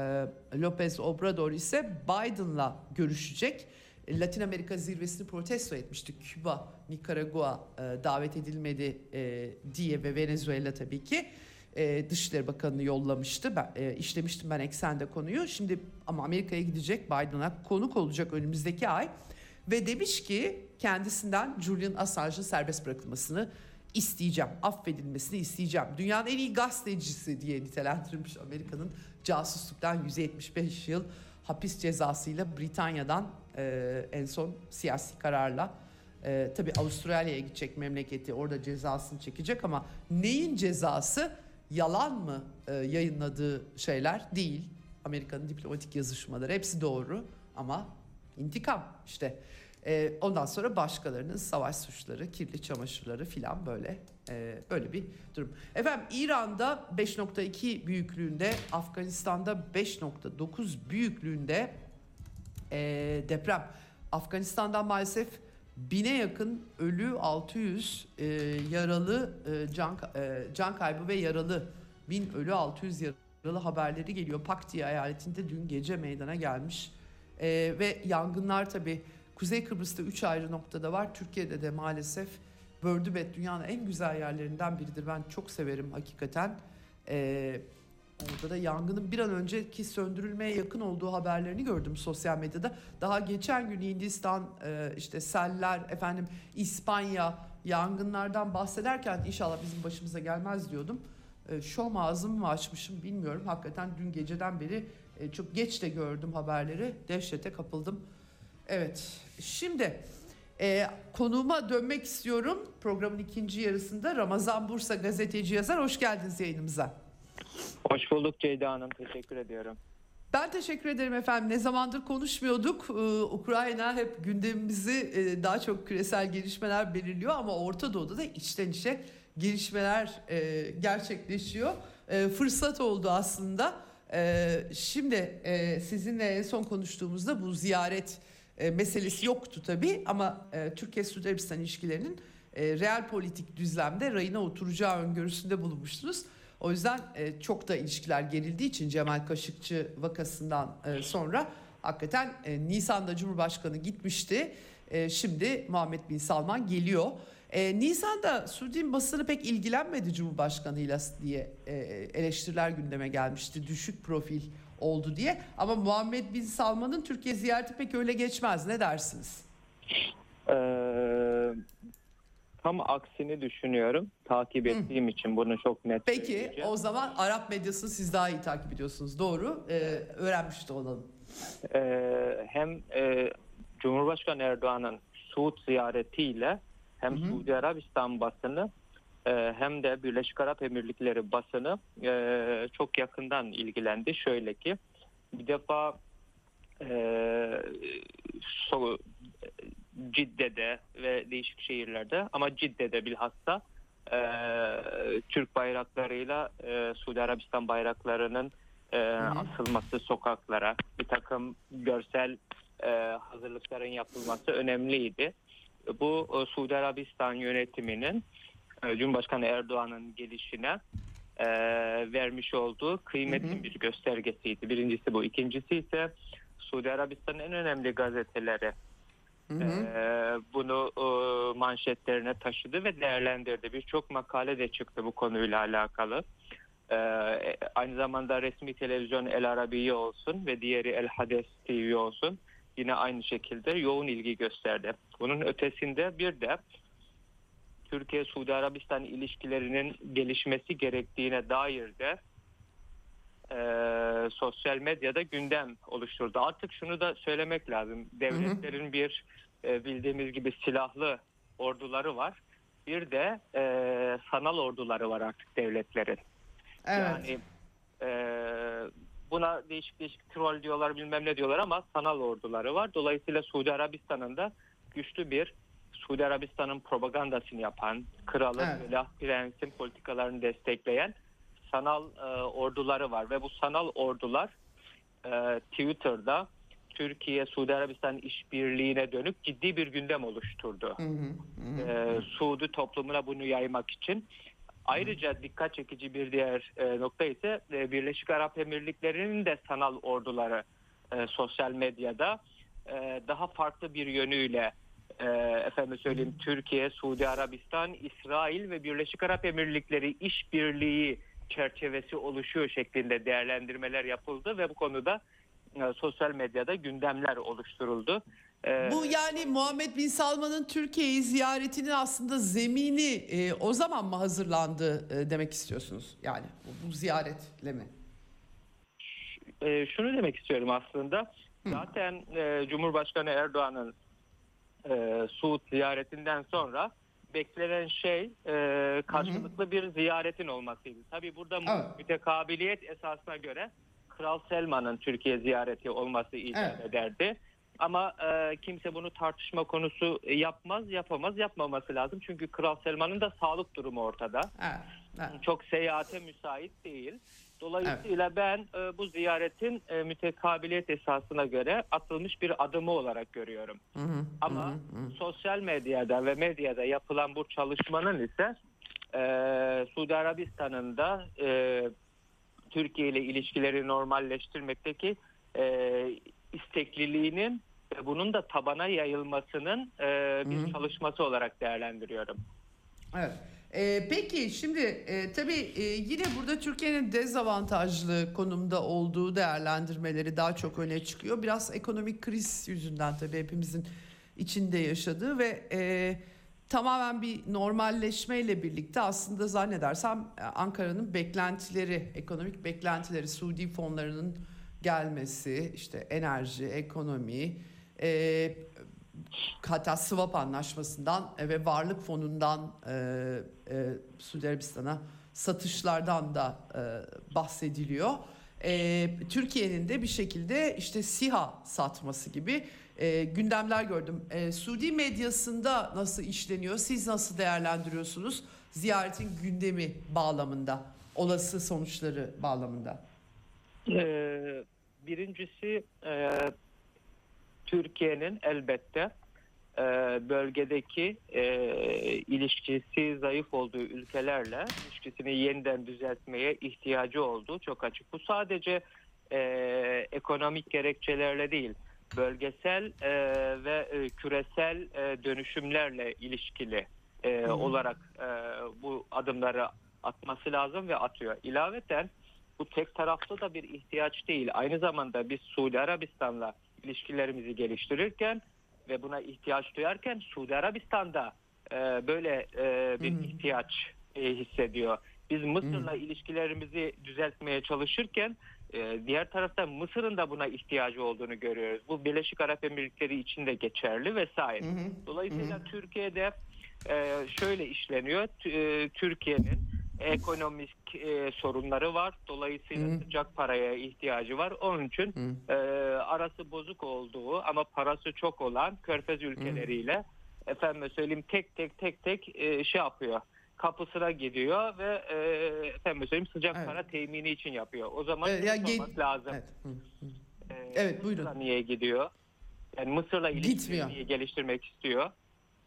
e, López Obrador ise Biden'la görüşecek. Latin Amerika zirvesini protesto etmişti. Küba, Nikaragua e, davet edilmedi e, diye ve Venezuela tabii ki. E, Dışişleri Bakanı'nı yollamıştı. Ben, e, işlemiştim ben eksende konuyu. Şimdi ama Amerika'ya gidecek, Biden'a konuk olacak önümüzdeki ay. Ve demiş ki kendisinden Julian Assange'ın serbest bırakılmasını isteyeceğim. Affedilmesini isteyeceğim. Dünyanın en iyi gazetecisi diye nitelendirilmiş Amerika'nın casusluktan yüz yetmiş beş yıl hapis cezasıyla Britanya'dan e, en son siyasi kararla e, tabii Avustralya'ya gidecek, memleketi, orada cezasını çekecek, ama neyin cezası? Yalan mı e, yayınladığı şeyler? Değil. Amerika'nın diplomatik yazışmaları hepsi doğru, ama intikam işte. E, ondan sonra başkalarının savaş suçları, kirli çamaşırları filan, böyle e, böyle bir durum. Efendim İran'da beş nokta iki büyüklüğünde, Afganistan'da beş nokta dokuz büyüklüğünde e, deprem. Afganistan'dan maalesef bine yakın ölü, altı yüz e, yaralı, e, can e, can kaybı ve yaralı, bin ölü altı yüz yaralı haberleri geliyor. Paktiya eyaletinde dün gece meydana gelmiş e, ve yangınlar tabii Kuzey Kıbrıs'ta üç ayrı noktada var. Türkiye'de de maalesef Bördübet dünyanın en güzel yerlerinden biridir. Ben çok severim hakikaten. E, orada da yangının bir an önceki söndürülmeye yakın olduğu haberlerini gördüm sosyal medyada. Daha geçen gün Hindistan, e, işte seller, efendim İspanya, yangınlardan bahsederken inşallah bizim başımıza gelmez diyordum. E, şom ağzımı mı açmışım bilmiyorum. Hakikaten dün geceden beri e, çok geç de gördüm haberleri. Dehşete kapıldım. Evet, şimdi e, konuğuma dönmek istiyorum. Programın ikinci yarısında Ramazan Bursa gazeteci yazar. Hoş geldiniz yayınımıza. Hoş bulduk Ceyda Hanım. Teşekkür ediyorum. Ben teşekkür ederim efendim. Ne zamandır konuşmuyorduk. Ee, Ukrayna hep gündemimizi e, daha çok küresel gelişmeler belirliyor, ama Orta Doğu'da da içten içe gelişmeler e, gerçekleşiyor. E, fırsat oldu aslında. E, şimdi e, sizinle en son konuştuğumuzda bu ziyaret e, meselesi yoktu tabii, ama e, Türkiye-Suudi Arabistan ilişkilerinin e, real politik düzlemde rayına oturacağı öngörüsünde bulunmuştunuz. O yüzden e, çok da ilişkiler gerildiği için Cemal Kaşıkçı vakasından e, sonra hakikaten e, Nisan'da Cumhurbaşkanı gitmişti. E, şimdi Muhammed Bin Salman geliyor. E, Nisan'da Suudi basını pek ilgilenmedi Cumhurbaşkanıyla diye e, eleştiriler gündeme gelmişti. Düşük profil oldu diye. Ama Muhammed Bin Salman'ın Türkiye ziyareti pek öyle geçmez. Ne dersiniz? Ee, tam aksini düşünüyorum. Takip ettiğim Hı. için bunu çok net Peki söyleyeceğim. O zaman Arap medyasını siz daha iyi takip ediyorsunuz. Doğru. Ee, öğrenmiş de olalım. Ee, hem e, Cumhurbaşkanı Erdoğan'ın Suud ziyaretiyle hem Hı-hı. Suudi Arabistan basını e, hem de Birleşik Arap Emirlikleri basını e, çok yakından ilgilendi. Şöyle ki bir defa e, so, Cidde'de ve değişik şehirlerde, ama Cidde'de bilhassa e, Türk bayraklarıyla e, Suudi Arabistan bayraklarının e, asılması sokaklara, bir takım görsel e, hazırlıkların yapılması önemliydi. bu e, Suudi Arabistan yönetiminin e, Cumhurbaşkanı Erdoğan'ın gelişine e, vermiş olduğu kıymetli hı hı. bir göstergesiydi. Birincisi bu. İkincisi ise Suudi Arabistan'ın en önemli gazeteleri hı hı. E, bunu e, manşetlerine taşıdı ve değerlendirdi. Birçok makale de çıktı bu konuyla alakalı. Ee, aynı zamanda resmi televizyon El Arabiye olsun ve diğeri El Hades T V olsun yine aynı şekilde yoğun ilgi gösterdi. Bunun ötesinde bir de Türkiye-Suudi Arabistan ilişkilerinin gelişmesi gerektiğine dair de e, sosyal medyada gündem oluşturdu. Artık şunu da söylemek lazım. Devletlerin hı hı. bir e, bildiğimiz gibi silahlı orduları var. Bir de e, sanal orduları var artık devletlerin. Evet. Yani e, buna değişik değişik troll diyorlar bilmem ne diyorlar ama sanal orduları var. Dolayısıyla Suudi Arabistan'ın da güçlü bir Suudi Arabistan'ın propagandasını yapan, kralın evet. ve prensin politikalarını destekleyen sanal e, orduları var. Ve bu sanal ordular e, Twitter'da Türkiye Suudi Arabistan işbirliğine dönük ciddi bir gündem oluşturdu. Hı hı, hı. E, Suudi toplumuna bunu yaymak için. Ayrıca dikkat çekici bir diğer e, nokta ise e, Birleşik Arap Emirlikleri'nin de sanal orduları e, sosyal medyada e, daha farklı bir yönüyle e, efendim söyleyeyim Türkiye, Suudi Arabistan, İsrail ve Birleşik Arap Emirlikleri işbirliği çerçevesi oluşuyor şeklinde değerlendirmeler yapıldı ve bu konuda e, sosyal medyada gündemler oluşturuldu. Bu yani Muhammed Bin Salman'ın Türkiye'yi ziyaretinin aslında zemini e, o zaman mı hazırlandı e, demek istiyorsunuz? Yani bu, bu ziyaretle mi? E, şunu demek istiyorum aslında. Hı. Zaten e, Cumhurbaşkanı Erdoğan'ın e, Suud ziyaretinden sonra beklenen şey e, karşılıklı hı hı. bir ziyaretin olmasıydı. Tabii burada evet. mütekabiliyet esasına göre Kral Selman'ın Türkiye ziyareti olması icap evet. ederdi. Ama e, kimse bunu tartışma konusu yapmaz, yapamaz, yapmaması lazım. Çünkü Kral Selman'ın da sağlık durumu ortada. Evet, evet. Çok seyahate müsait değil. Dolayısıyla evet. ben e, bu ziyaretin e, mütekabiliyet esasına göre atılmış bir adımı olarak görüyorum. Hı hı, Ama hı hı. sosyal medyada ve medyada yapılan bu çalışmanın ise e, Suudi Arabistan'ın da e, Türkiye ile ilişkileri normalleştirmekteki e, istekliliğinin ve bunun da tabana yayılmasının e, bir Hı-hı. çalışması olarak değerlendiriyorum. Evet. Ee, peki şimdi e, tabii e, yine burada Türkiye'nin dezavantajlı konumda olduğu değerlendirmeleri daha çok öne çıkıyor. Biraz ekonomik kriz yüzünden tabii hepimizin içinde yaşadığı ve e, tamamen bir normalleşmeyle birlikte aslında zannedersem Ankara'nın beklentileri, ekonomik beklentileri, Suudi fonlarının gelmesi, işte enerji, ekonomi, e, hatta swap anlaşmasından ve varlık fonundan e, e, Suudi Arabistan'a satışlardan da e, bahsediliyor. E, Türkiye'nin de bir şekilde işte SİHA satması gibi e, gündemler gördüm. E, Suudi medyasında nasıl işleniyor? Siz nasıl değerlendiriyorsunuz ziyaretin gündemi bağlamında, olası sonuçları bağlamında? Ee, birincisi e, Türkiye'nin elbette e, bölgedeki e, ilişkisi zayıf olduğu ülkelerle ilişkisini yeniden düzeltmeye ihtiyacı olduğu çok açık. Bu sadece e, ekonomik gerekçelerle değil, bölgesel e, ve e, küresel e, dönüşümlerle ilişkili e, olarak e, bu adımları atması lazım ve atıyor. İlaveten bu tek taraflı da bir ihtiyaç değil. Aynı zamanda biz Suudi Arabistan'la ilişkilerimizi geliştirirken ve buna ihtiyaç duyarken Suudi Arabistan'da e, böyle e, bir hmm. ihtiyaç e, hissediyor. Biz Mısır'la hmm. ilişkilerimizi düzeltmeye çalışırken e, diğer taraftan Mısır'ın da buna ihtiyacı olduğunu görüyoruz. Bu Birleşik Arap Emirlikleri için de geçerli vesaire. Hmm. Dolayısıyla hmm. Türkiye'de e, şöyle işleniyor. T- Türkiye'nin ekonomik e, sorunları var. Dolayısıyla Hı. sıcak paraya ihtiyacı var. Onun için e, arası bozuk olduğu ama parası çok olan Körfez ülkeleriyle Hı. efendim söyleyeyim tek tek tek tek e, şey yapıyor. Kapısına gidiyor ve e, efendim söyleyeyim sıcak evet. para temini için yapıyor. O zaman evet, yani olmak ge- lazım. Evet, Hı. Hı. E, evet buyurun. Mısır'a niye gidiyor? Yani Mısır'la ilişkileri niye geliştirmek istiyor?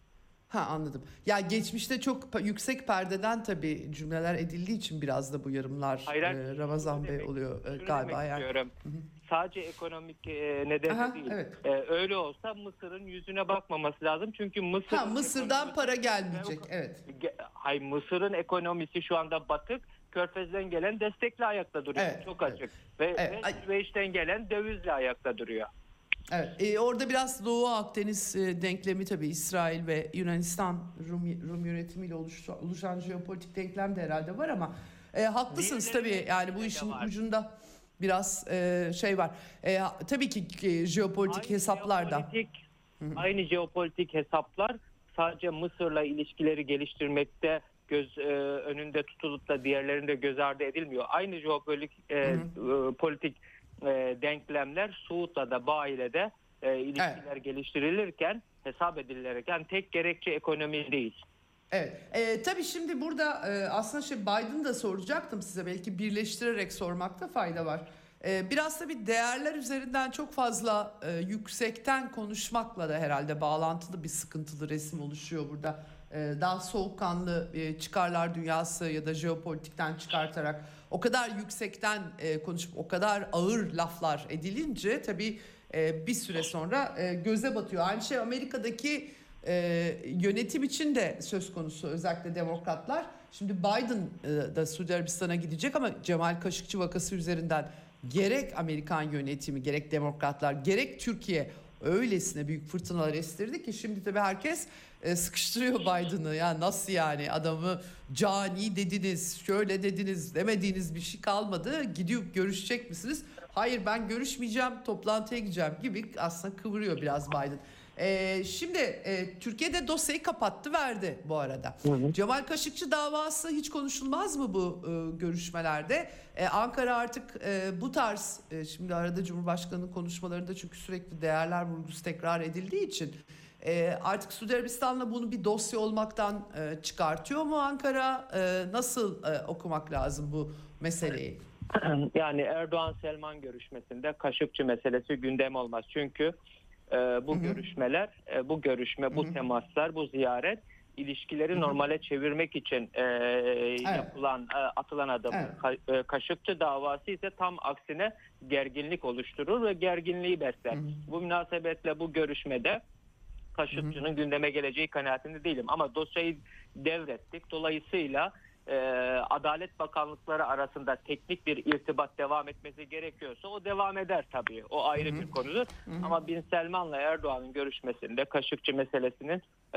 Ha, anladım. Ya geçmişte çok pa- yüksek perdeden tabii cümleler edildiği için biraz da bu yorumlar Hayır, e, Ramazan Bey demek, oluyor e, şunu galiba demek yani. istiyorum. Sadece ekonomik e, nedeni Aha, değil. evet. E, öyle olsa Mısır'ın yüzüne bakmaması lazım. Çünkü Mısır'ın Ha, Mısır'dan ekonomisi- para gelmeyecek. Evet. Ge- Hay Mısır'ın ekonomisi şu anda batık. Körfez'den gelen destekle ayakta duruyor. Evet, Çok evet. açık. Ve, Evet, ve ay- Süveyş'ten gelen dövizle ayakta duruyor. Evet, e, orada biraz Doğu Akdeniz e, denklemi tabii İsrail ve Yunanistan Rum, Rum yönetimiyle oluşan, oluşan jeopolitik denklem de herhalde var ama e, haklısınız tabii Diğerlerinin yani bu de işin var. ucunda biraz e, şey var. E, tabii ki e, jeopolitik Aynı hesaplar da. jeopolitik- Aynı jeopolitik hesaplar sadece Mısır'la ilişkileri geliştirmekte göz e, önünde tutulup da diğerlerinde göz ardı edilmiyor. Aynı jeopolitik e, e, politik e, denklemler Suud'la da Bahi'yle de e, ilişkiler Evet. geliştirilirken hesap edilirken tek gerekçe ekonomi değil. Evet. E, tabii şimdi burada e, aslında şey Biden da soracaktım size, belki birleştirerek sormakta fayda var. E, biraz tabii değerler üzerinden çok fazla e, yüksekten konuşmakla da herhalde bağlantılı bir sıkıntılı resim oluşuyor burada. E, daha soğukkanlı e, çıkarlar dünyası ya da jeopolitikten çıkartarak o kadar yüksekten e, konuşup o kadar ağır laflar edilince tabii e, bir süre sonra e, göze batıyor. Aynı şey Amerika'daki e, yönetim için de söz konusu, özellikle demokratlar. Şimdi Biden e, da Suudi Arabistan'a gidecek ama Cemal Kaşıkçı vakası üzerinden gerek Amerikan yönetimi, gerek demokratlar, gerek Türkiye öylesine büyük fırtınalar estirdi ki şimdi tabii herkes e, sıkıştırıyor Biden'ı. Ya nasıl yani, adamı cani dediniz, şöyle dediniz, demediğiniz bir şey kalmadı. Gidip görüşecek misiniz? Hayır, ben görüşmeyeceğim, toplantıya gideceğim gibi aslında kıvırıyor biraz Biden. Ee, şimdi e, Türkiye'de dosyayı kapattı verdi bu arada. Hı hı. Cemal Kaşıkçı davası hiç konuşulmaz mı bu e, görüşmelerde? E, Ankara artık e, bu tarz e, şimdi arada Cumhurbaşkanı'nın konuşmalarında çünkü sürekli değerler vurgusu tekrar edildiği için e, artık Suudi Arabistan'la bunu bir dosya olmaktan e, çıkartıyor mu Ankara? E, nasıl e, okumak lazım bu meseleyi? Yani Erdoğan-Selman görüşmesinde Kaşıkçı meselesi gündem olmaz. Çünkü e, bu Hı hı. görüşmeler, e, bu görüşme, bu Hı hı. temaslar, bu ziyaret ilişkileri normale çevirmek için e, yapılan, e, atılan adımlar. Evet. Ka- e, Kaşıkçı davası ise tam aksine gerginlik oluşturur ve gerginliği besler. Hı hı. Bu münasebetle bu görüşmede Kaşıkçı'nın gündeme geleceği kanaatinde değilim. Ama dosyayı devrettik. Dolayısıyla e, Adalet Bakanlıkları arasında teknik bir irtibat devam etmesi gerekiyorsa o devam eder tabii. O ayrı Hı hı. bir konudur. Hı hı. Ama Bin Selman'la Erdoğan'ın görüşmesinde Kaşıkçı meselesinin e,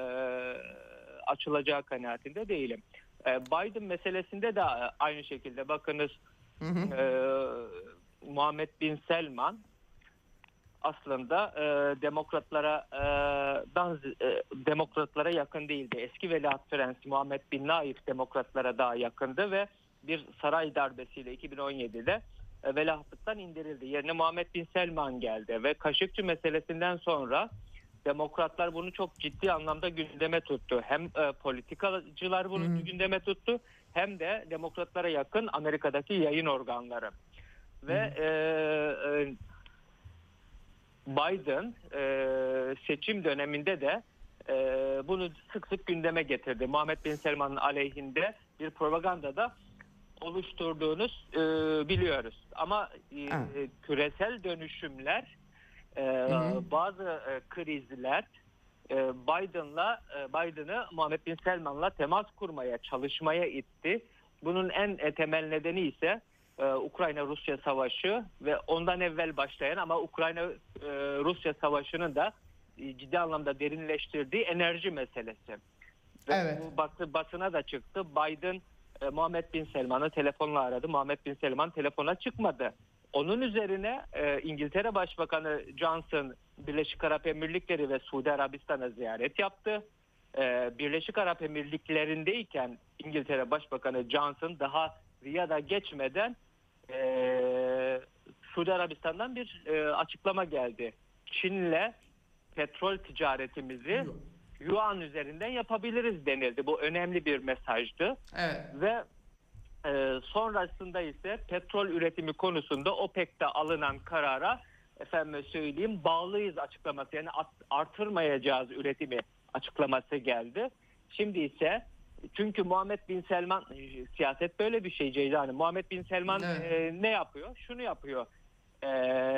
açılacağı kanaatinde değilim. E, Biden meselesinde de aynı şekilde bakınız, Hı hı. e, Muhammed Bin Selman aslında e, demokratlara e, dan, e, demokratlara yakın değildi. Eski Veliaht Prensi Muhammed Bin Naif demokratlara daha yakındı ve bir saray darbesiyle iki bin on yedide e, veliahtlıktan indirildi. Yerine Muhammed Bin Selman geldi ve Kaşıkçı meselesinden sonra demokratlar bunu çok ciddi anlamda gündeme tuttu. Hem e, politikacılar bunu Hı hı. gündeme tuttu, hem de demokratlara yakın Amerika'daki yayın organları. Ve e, e, Biden e, seçim döneminde de e, bunu sık sık gündeme getirdi. Muhammed Bin Selman'ın aleyhinde bir propaganda da oluşturduğunu e, biliyoruz. Ama e, Evet. küresel dönüşümler, e, hı. bazı e, krizler e, Biden'la e, Biden'ı Muhammed Bin Selman'la temas kurmaya, çalışmaya itti. Bunun en e, temel nedeni ise Ee, Ukrayna-Rusya savaşı ve ondan evvel başlayan ama Ukrayna-Rusya savaşının da e, ciddi anlamda derinleştirdiği enerji meselesi. Ve Evet. bu batı, basına da çıktı. Biden e, Muhammed Bin Selman'ı telefonla aradı. Muhammed Bin Selman telefona çıkmadı. Onun üzerine e, İngiltere Başbakanı Johnson Birleşik Arap Emirlikleri ve Suudi Arabistan'a ziyaret yaptı. E, Birleşik Arap Emirlikleri'ndeyken İngiltere Başbakanı Johnson daha Riyad'a geçmeden Ee, Suudi Arabistan'dan bir e, açıklama geldi. Çin'le petrol ticaretimizi yuan üzerinden yapabiliriz denildi. Bu önemli bir mesajdı. Evet. Ve e, sonrasında ise petrol üretimi konusunda OPEC'te alınan karara efendim söyleyeyim bağlıyız açıklaması, yani artırmayacağız üretimi açıklaması geldi. Şimdi ise çünkü Muhammed Bin Selman, siyaset böyle bir şey Ceyda Hanım. Muhammed Bin Selman Evet. e, ne yapıyor? Şunu yapıyor. E,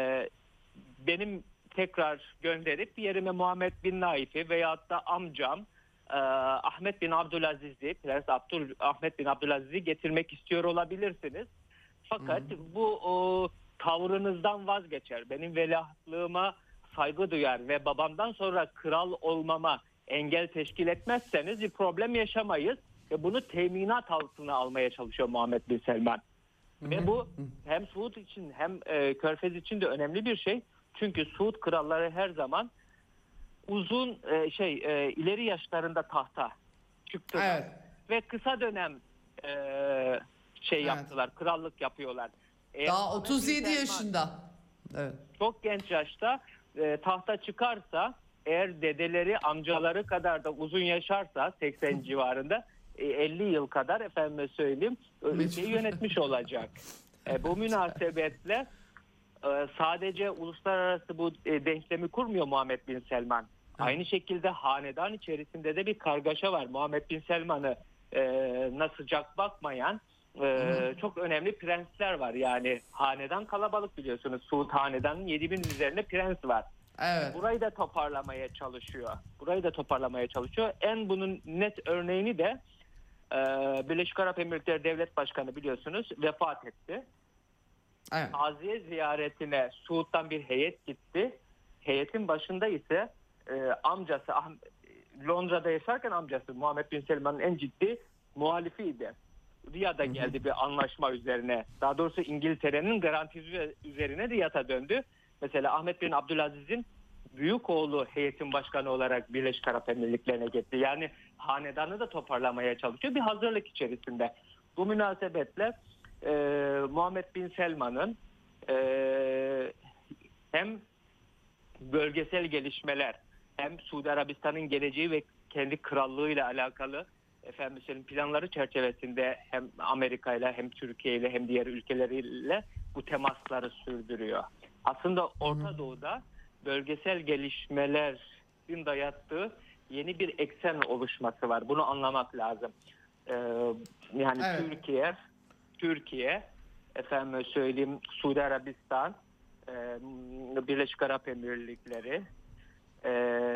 benim tekrar gönderip yerime Muhammed Bin Naif'i veyahut da amcam e, Ahmet Bin Abdülaziz'i, Prens Abdül Ahmet Bin Abdülaziz'i getirmek istiyor olabilirsiniz. Fakat Hı. bu o, tavrınızdan vazgeçer. Benim veliahtlığıma saygı duyar ve babamdan sonra kral olmama engel teşkil etmezseniz bir problem yaşamayız. Ve bunu teminat altına almaya çalışıyor Muhammed Bin Selman. Hı. Ve bu hem Suud için hem e, Körfez için de önemli bir şey. Çünkü Suud kralları her zaman uzun e, şey e, ileri yaşlarında tahta çıktılar. Evet. Ve kısa dönem e, şey Evet. yaptılar, krallık yapıyorlar. Eğer Daha Muhammed otuz Bin yedi Selman yaşında. Evet. çok genç yaşta e, tahta çıkarsa, eğer dedeleri, amcaları kadar da uzun yaşarsa seksen civarında e, elli yıl kadar efendime söyleyeyim ülkeyi yönetmiş olacak. E, bu münasebetle e, sadece uluslararası bu e, denklemi kurmuyor Muhammed Bin Selman. Aynı şekilde hanedan içerisinde de bir kargaşa var. Muhammed Bin Selman'ı e, na sıcak bakmayan e, çok önemli prensler var. Yani hanedan kalabalık biliyorsunuz. Suud hanedanın yedi bin üzerinde prens var. Evet. Burayı da toparlamaya çalışıyor. Burayı da toparlamaya çalışıyor. En bunun net örneğini de e, Birleşik Arap Emirlikleri Devlet Başkanı biliyorsunuz vefat etti. Evet. Taziye ziyaretine Suud'dan bir heyet gitti. Heyetin başında ise e, amcası, ah, Londra'da yaşarken amcası Muhammed Bin Selman'ın en ciddi muhalifiydi. Riyad'a geldi bir anlaşma üzerine. Daha doğrusu İngiltere'nin garantisi üzerine Riyad'a döndü. Mesela Ahmet Bin Abdülaziz'in büyük oğlu heyetin başkanı olarak Birleşik Arap Emirlikleri'ne gitti. Yani hanedanı da toparlamaya çalışıyor. Bir hazırlık içerisinde. Bu münasebetle e, Muhammed Bin Selman'ın e, hem bölgesel gelişmeler hem Suudi Arabistan'ın geleceği ve kendi krallığıyla alakalı efendim söyleyeyim planları çerçevesinde hem Amerika ile hem Türkiye ile hem diğer ülkeleriyle bu temasları sürdürüyor. Aslında Orta Doğu'da bölgesel gelişmelerin dayattığı yeni bir eksen oluşması var. Bunu anlamak lazım. Ee, yani Evet. Türkiye, Türkiye, efendim söyleyeyim Suudi Arabistan, e, Birleşik Arap Emirlikleri, e,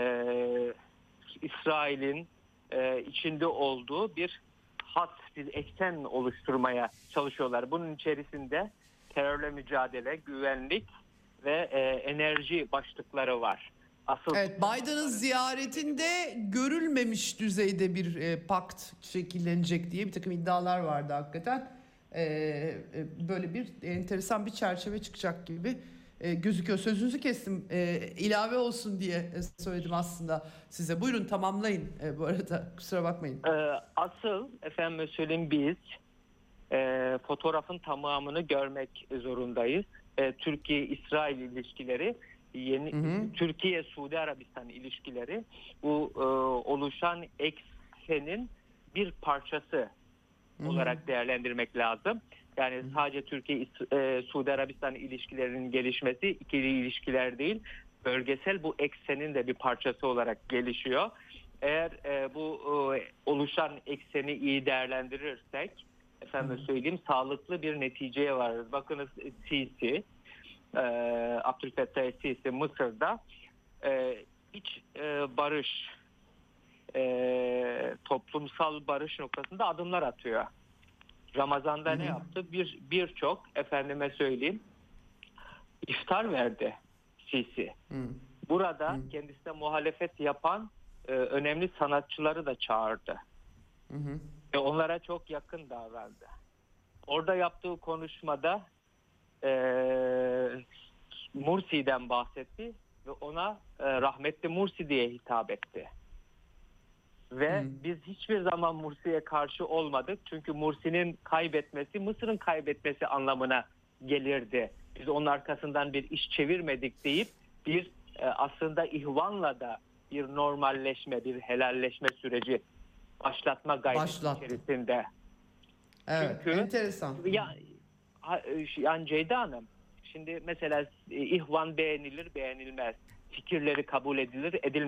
İsrail'in e, içinde olduğu bir hat, bir eksen oluşturmaya çalışıyorlar. Bunun içerisinde terörle mücadele, güvenlik ve e, enerji başlıkları var. Asıl Evet, Biden'ın ziyaretinde görülmemiş düzeyde bir e, pakt şekillenecek diye bir takım iddialar vardı hakikaten. E, e, böyle bir enteresan bir çerçeve çıkacak gibi e, gözüküyor. Sözünüzü kestim. E, ilave olsun diye e, söyledim aslında size. Buyurun tamamlayın e, bu arada. Kusura bakmayın. e, asıl efendim söyleyeyim biz e, fotoğrafın tamamını görmek zorundayız. E, Türkiye-İsrail ilişkileri, yeni Hı hı. Türkiye-Suudi Arabistan ilişkileri bu e, oluşan eksenin bir parçası Hı hı. olarak değerlendirmek lazım. Yani sadece Türkiye-Suudi Arabistan ilişkilerinin gelişmesi ikili ilişkiler değil, bölgesel bu eksenin de bir parçası olarak gelişiyor. Eğer e, bu e, oluşan ekseni iyi değerlendirirsek, efendim söyleyeyim sağlıklı bir neticeye varız. Bakınız Sisi, e, Abdülfettah Sisi Mısır'da e, iç e, barış, e, toplumsal barış noktasında adımlar atıyor. Ramazan'da Hı hı. ne yaptı? Bir birçok efendime söyleyeyim iftar verdi Sisi. Hı. Burada Hı. kendisine muhalefet yapan e, önemli sanatçıları da çağırdı. Hı hı. Ve onlara çok yakın davrandı. Orada yaptığı konuşmada e, Mursi'den bahsetti ve ona e, rahmetli Mursi diye hitap etti. Ve Hı. biz hiçbir zaman Mursi'ye karşı olmadık. Çünkü Mursi'nin kaybetmesi Mısır'ın kaybetmesi anlamına gelirdi. Biz onun arkasından bir iş çevirmedik deyip bir e, aslında ihvanla da bir normalleşme, bir helalleşme süreci başlatma gayreti Başlattı. içerisinde. Evet, Çünkü enteresan. ya, ha- yani Ceyda Hanım, şimdi mesela e, ihvan beğenilir beğenilmez, fikirleri kabul edilir edilmez.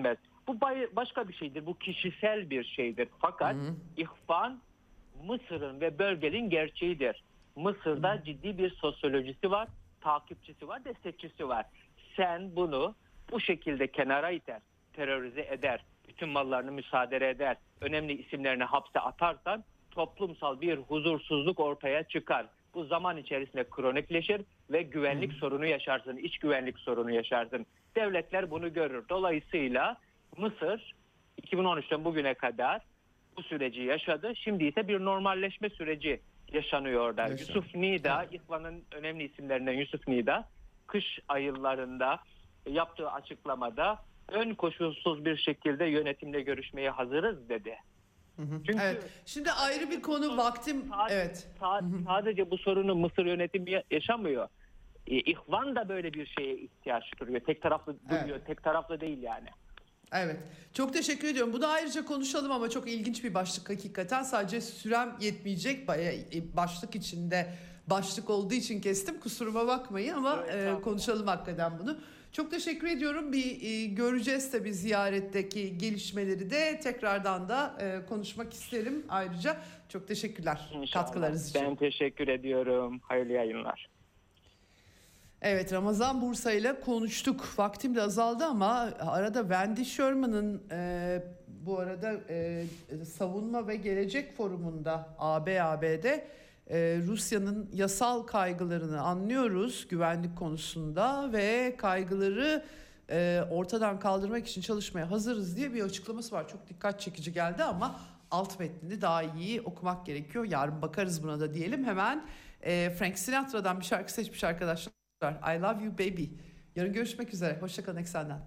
Bu başka bir şeydir. Bu kişisel bir şeydir. Fakat hı hı. ihvan Mısır'ın ve bölgenin gerçeğidir. Mısır'da hı. ciddi bir sosyolojisi var, takipçisi var, destekçisi var. Sen bunu bu şekilde kenara iter, terörize eder, bütün mallarını müsaade eder, önemli isimlerini hapse atarsan toplumsal bir huzursuzluk ortaya çıkar. Bu zaman içerisinde kronikleşir ve güvenlik hmm. sorunu yaşarsın, iç güvenlik sorunu yaşarsın. Devletler bunu görür. Dolayısıyla Mısır iki bin on üçten bugüne kadar bu süreci yaşadı. Şimdi ise bir normalleşme süreci yaşanıyor orada. Yaşam. Yusuf Nida, evet. İhvan'ın önemli isimlerinden Yusuf Nida, kış aylarında yaptığı açıklamada ön koşulsuz bir şekilde yönetimle görüşmeye hazırız dedi. Hı hı. Çünkü evet. Şimdi ayrı bir konu vaktim sadece, evet. Sadece bu sorunu Mısır yönetimi yaşamıyor. İhvan da böyle bir şeye ihtiyaç duyuyor. Tek taraflı duruyor. Evet. Tek taraflı değil yani. Evet. Çok teşekkür ediyorum. Bunu ayrıca konuşalım ama çok ilginç bir başlık hakikaten. Sadece sürem yetmeyecek. Başlık içinde başlık olduğu için kestim. Kusuruma bakmayın ama evet, e, konuşalım hakikaten bunu. Çok teşekkür ediyorum. Bir e, göreceğiz tabii ziyaretteki gelişmeleri de tekrardan da e, konuşmak isterim ayrıca. Çok teşekkürler İnşallah. Katkılarınız için. Ben teşekkür ediyorum. Hayırlı yayınlar. Evet, Ramazan Bursa ile konuştuk. Vaktim de azaldı ama arada Wendy Sherman'ın e, bu arada e, Savunma ve Gelecek Forumu'nda A B A B'de e, Rusya'nın yasal kaygılarını anlıyoruz güvenlik konusunda ve kaygıları e, ortadan kaldırmak için çalışmaya hazırız diye bir açıklaması var. Çok dikkat çekici geldi ama alt metnini daha iyi okumak gerekiyor. Yarın bakarız buna da diyelim. Hemen e, Frank Sinatra'dan bir şarkı seçmiş arkadaşlar. I Love You Baby. Yarın görüşmek üzere. Hoşça kalın Eksen'den.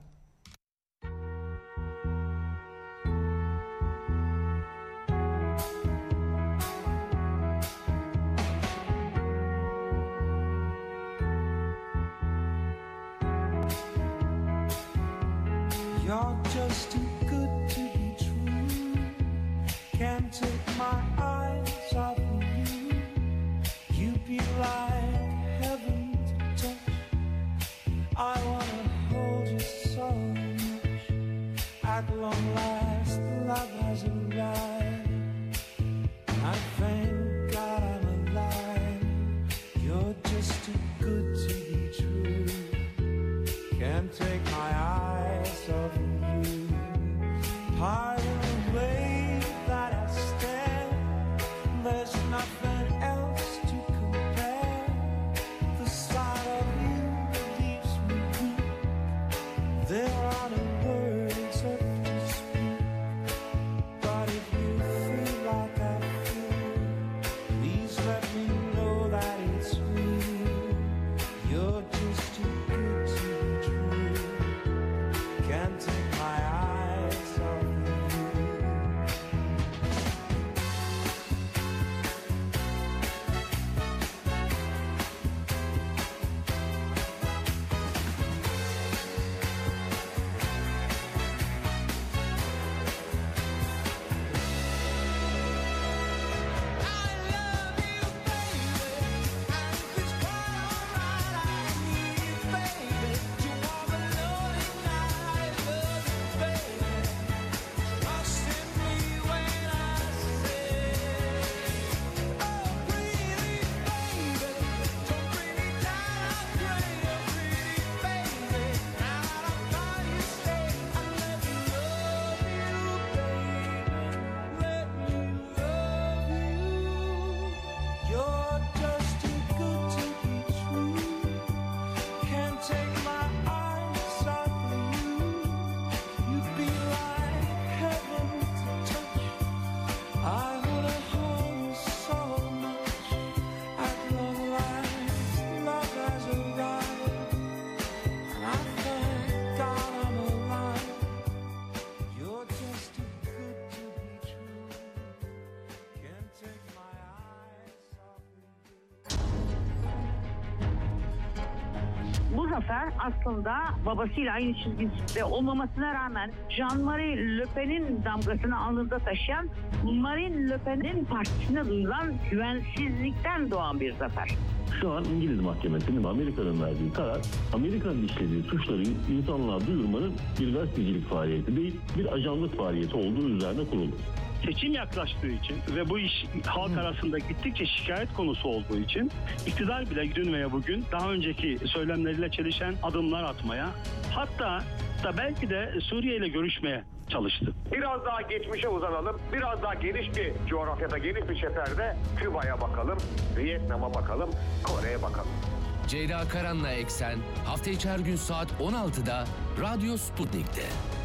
You're just too good to be true. Can't take my eyes off of you. You be like heaven. I wanna hold you so much. At long last, love has arrived. I thank God I'm alive. You're just too good to be true. Can't take my eyes off of you. Pardon the way that I stand. There's nothing else to compare. The sight of you. There are no words left to speak, but if you feel like I feel, please let me know that it's real. You're just too good to be true. Can't take my eyes off of you. zafer aslında babasıyla aynı çizgide olmamasına rağmen Jean-Marie Le Pen'in damgasını alnında taşıyan Marine Le Pen'in partisine duyulan güvensizlikten doğan bir zafer. Şu an İngiliz mahkemesinin Amerika'nın verdiği karar, Amerika'nın işlediği suçları insanlığa duyurmanın bir gazetecilik faaliyeti değil, bir ajanlık faaliyeti olduğu üzerine kuruldu. Seçim yaklaştığı için ve bu iş halk arasında gittikçe şikayet konusu olduğu için iktidar bile dün veya bugün daha önceki söylemleriyle çelişen adımlar atmaya, hatta da belki de Suriye ile görüşmeye çalıştı. Biraz daha geçmişe uzanalım, biraz daha geniş bir coğrafyada, geniş bir çeperde Küba'ya bakalım, Vietnam'a bakalım, Kore'ye bakalım. Ceyda Karan'la Eksen hafta içi her gün saat on altıda Radyo Sputnik'te.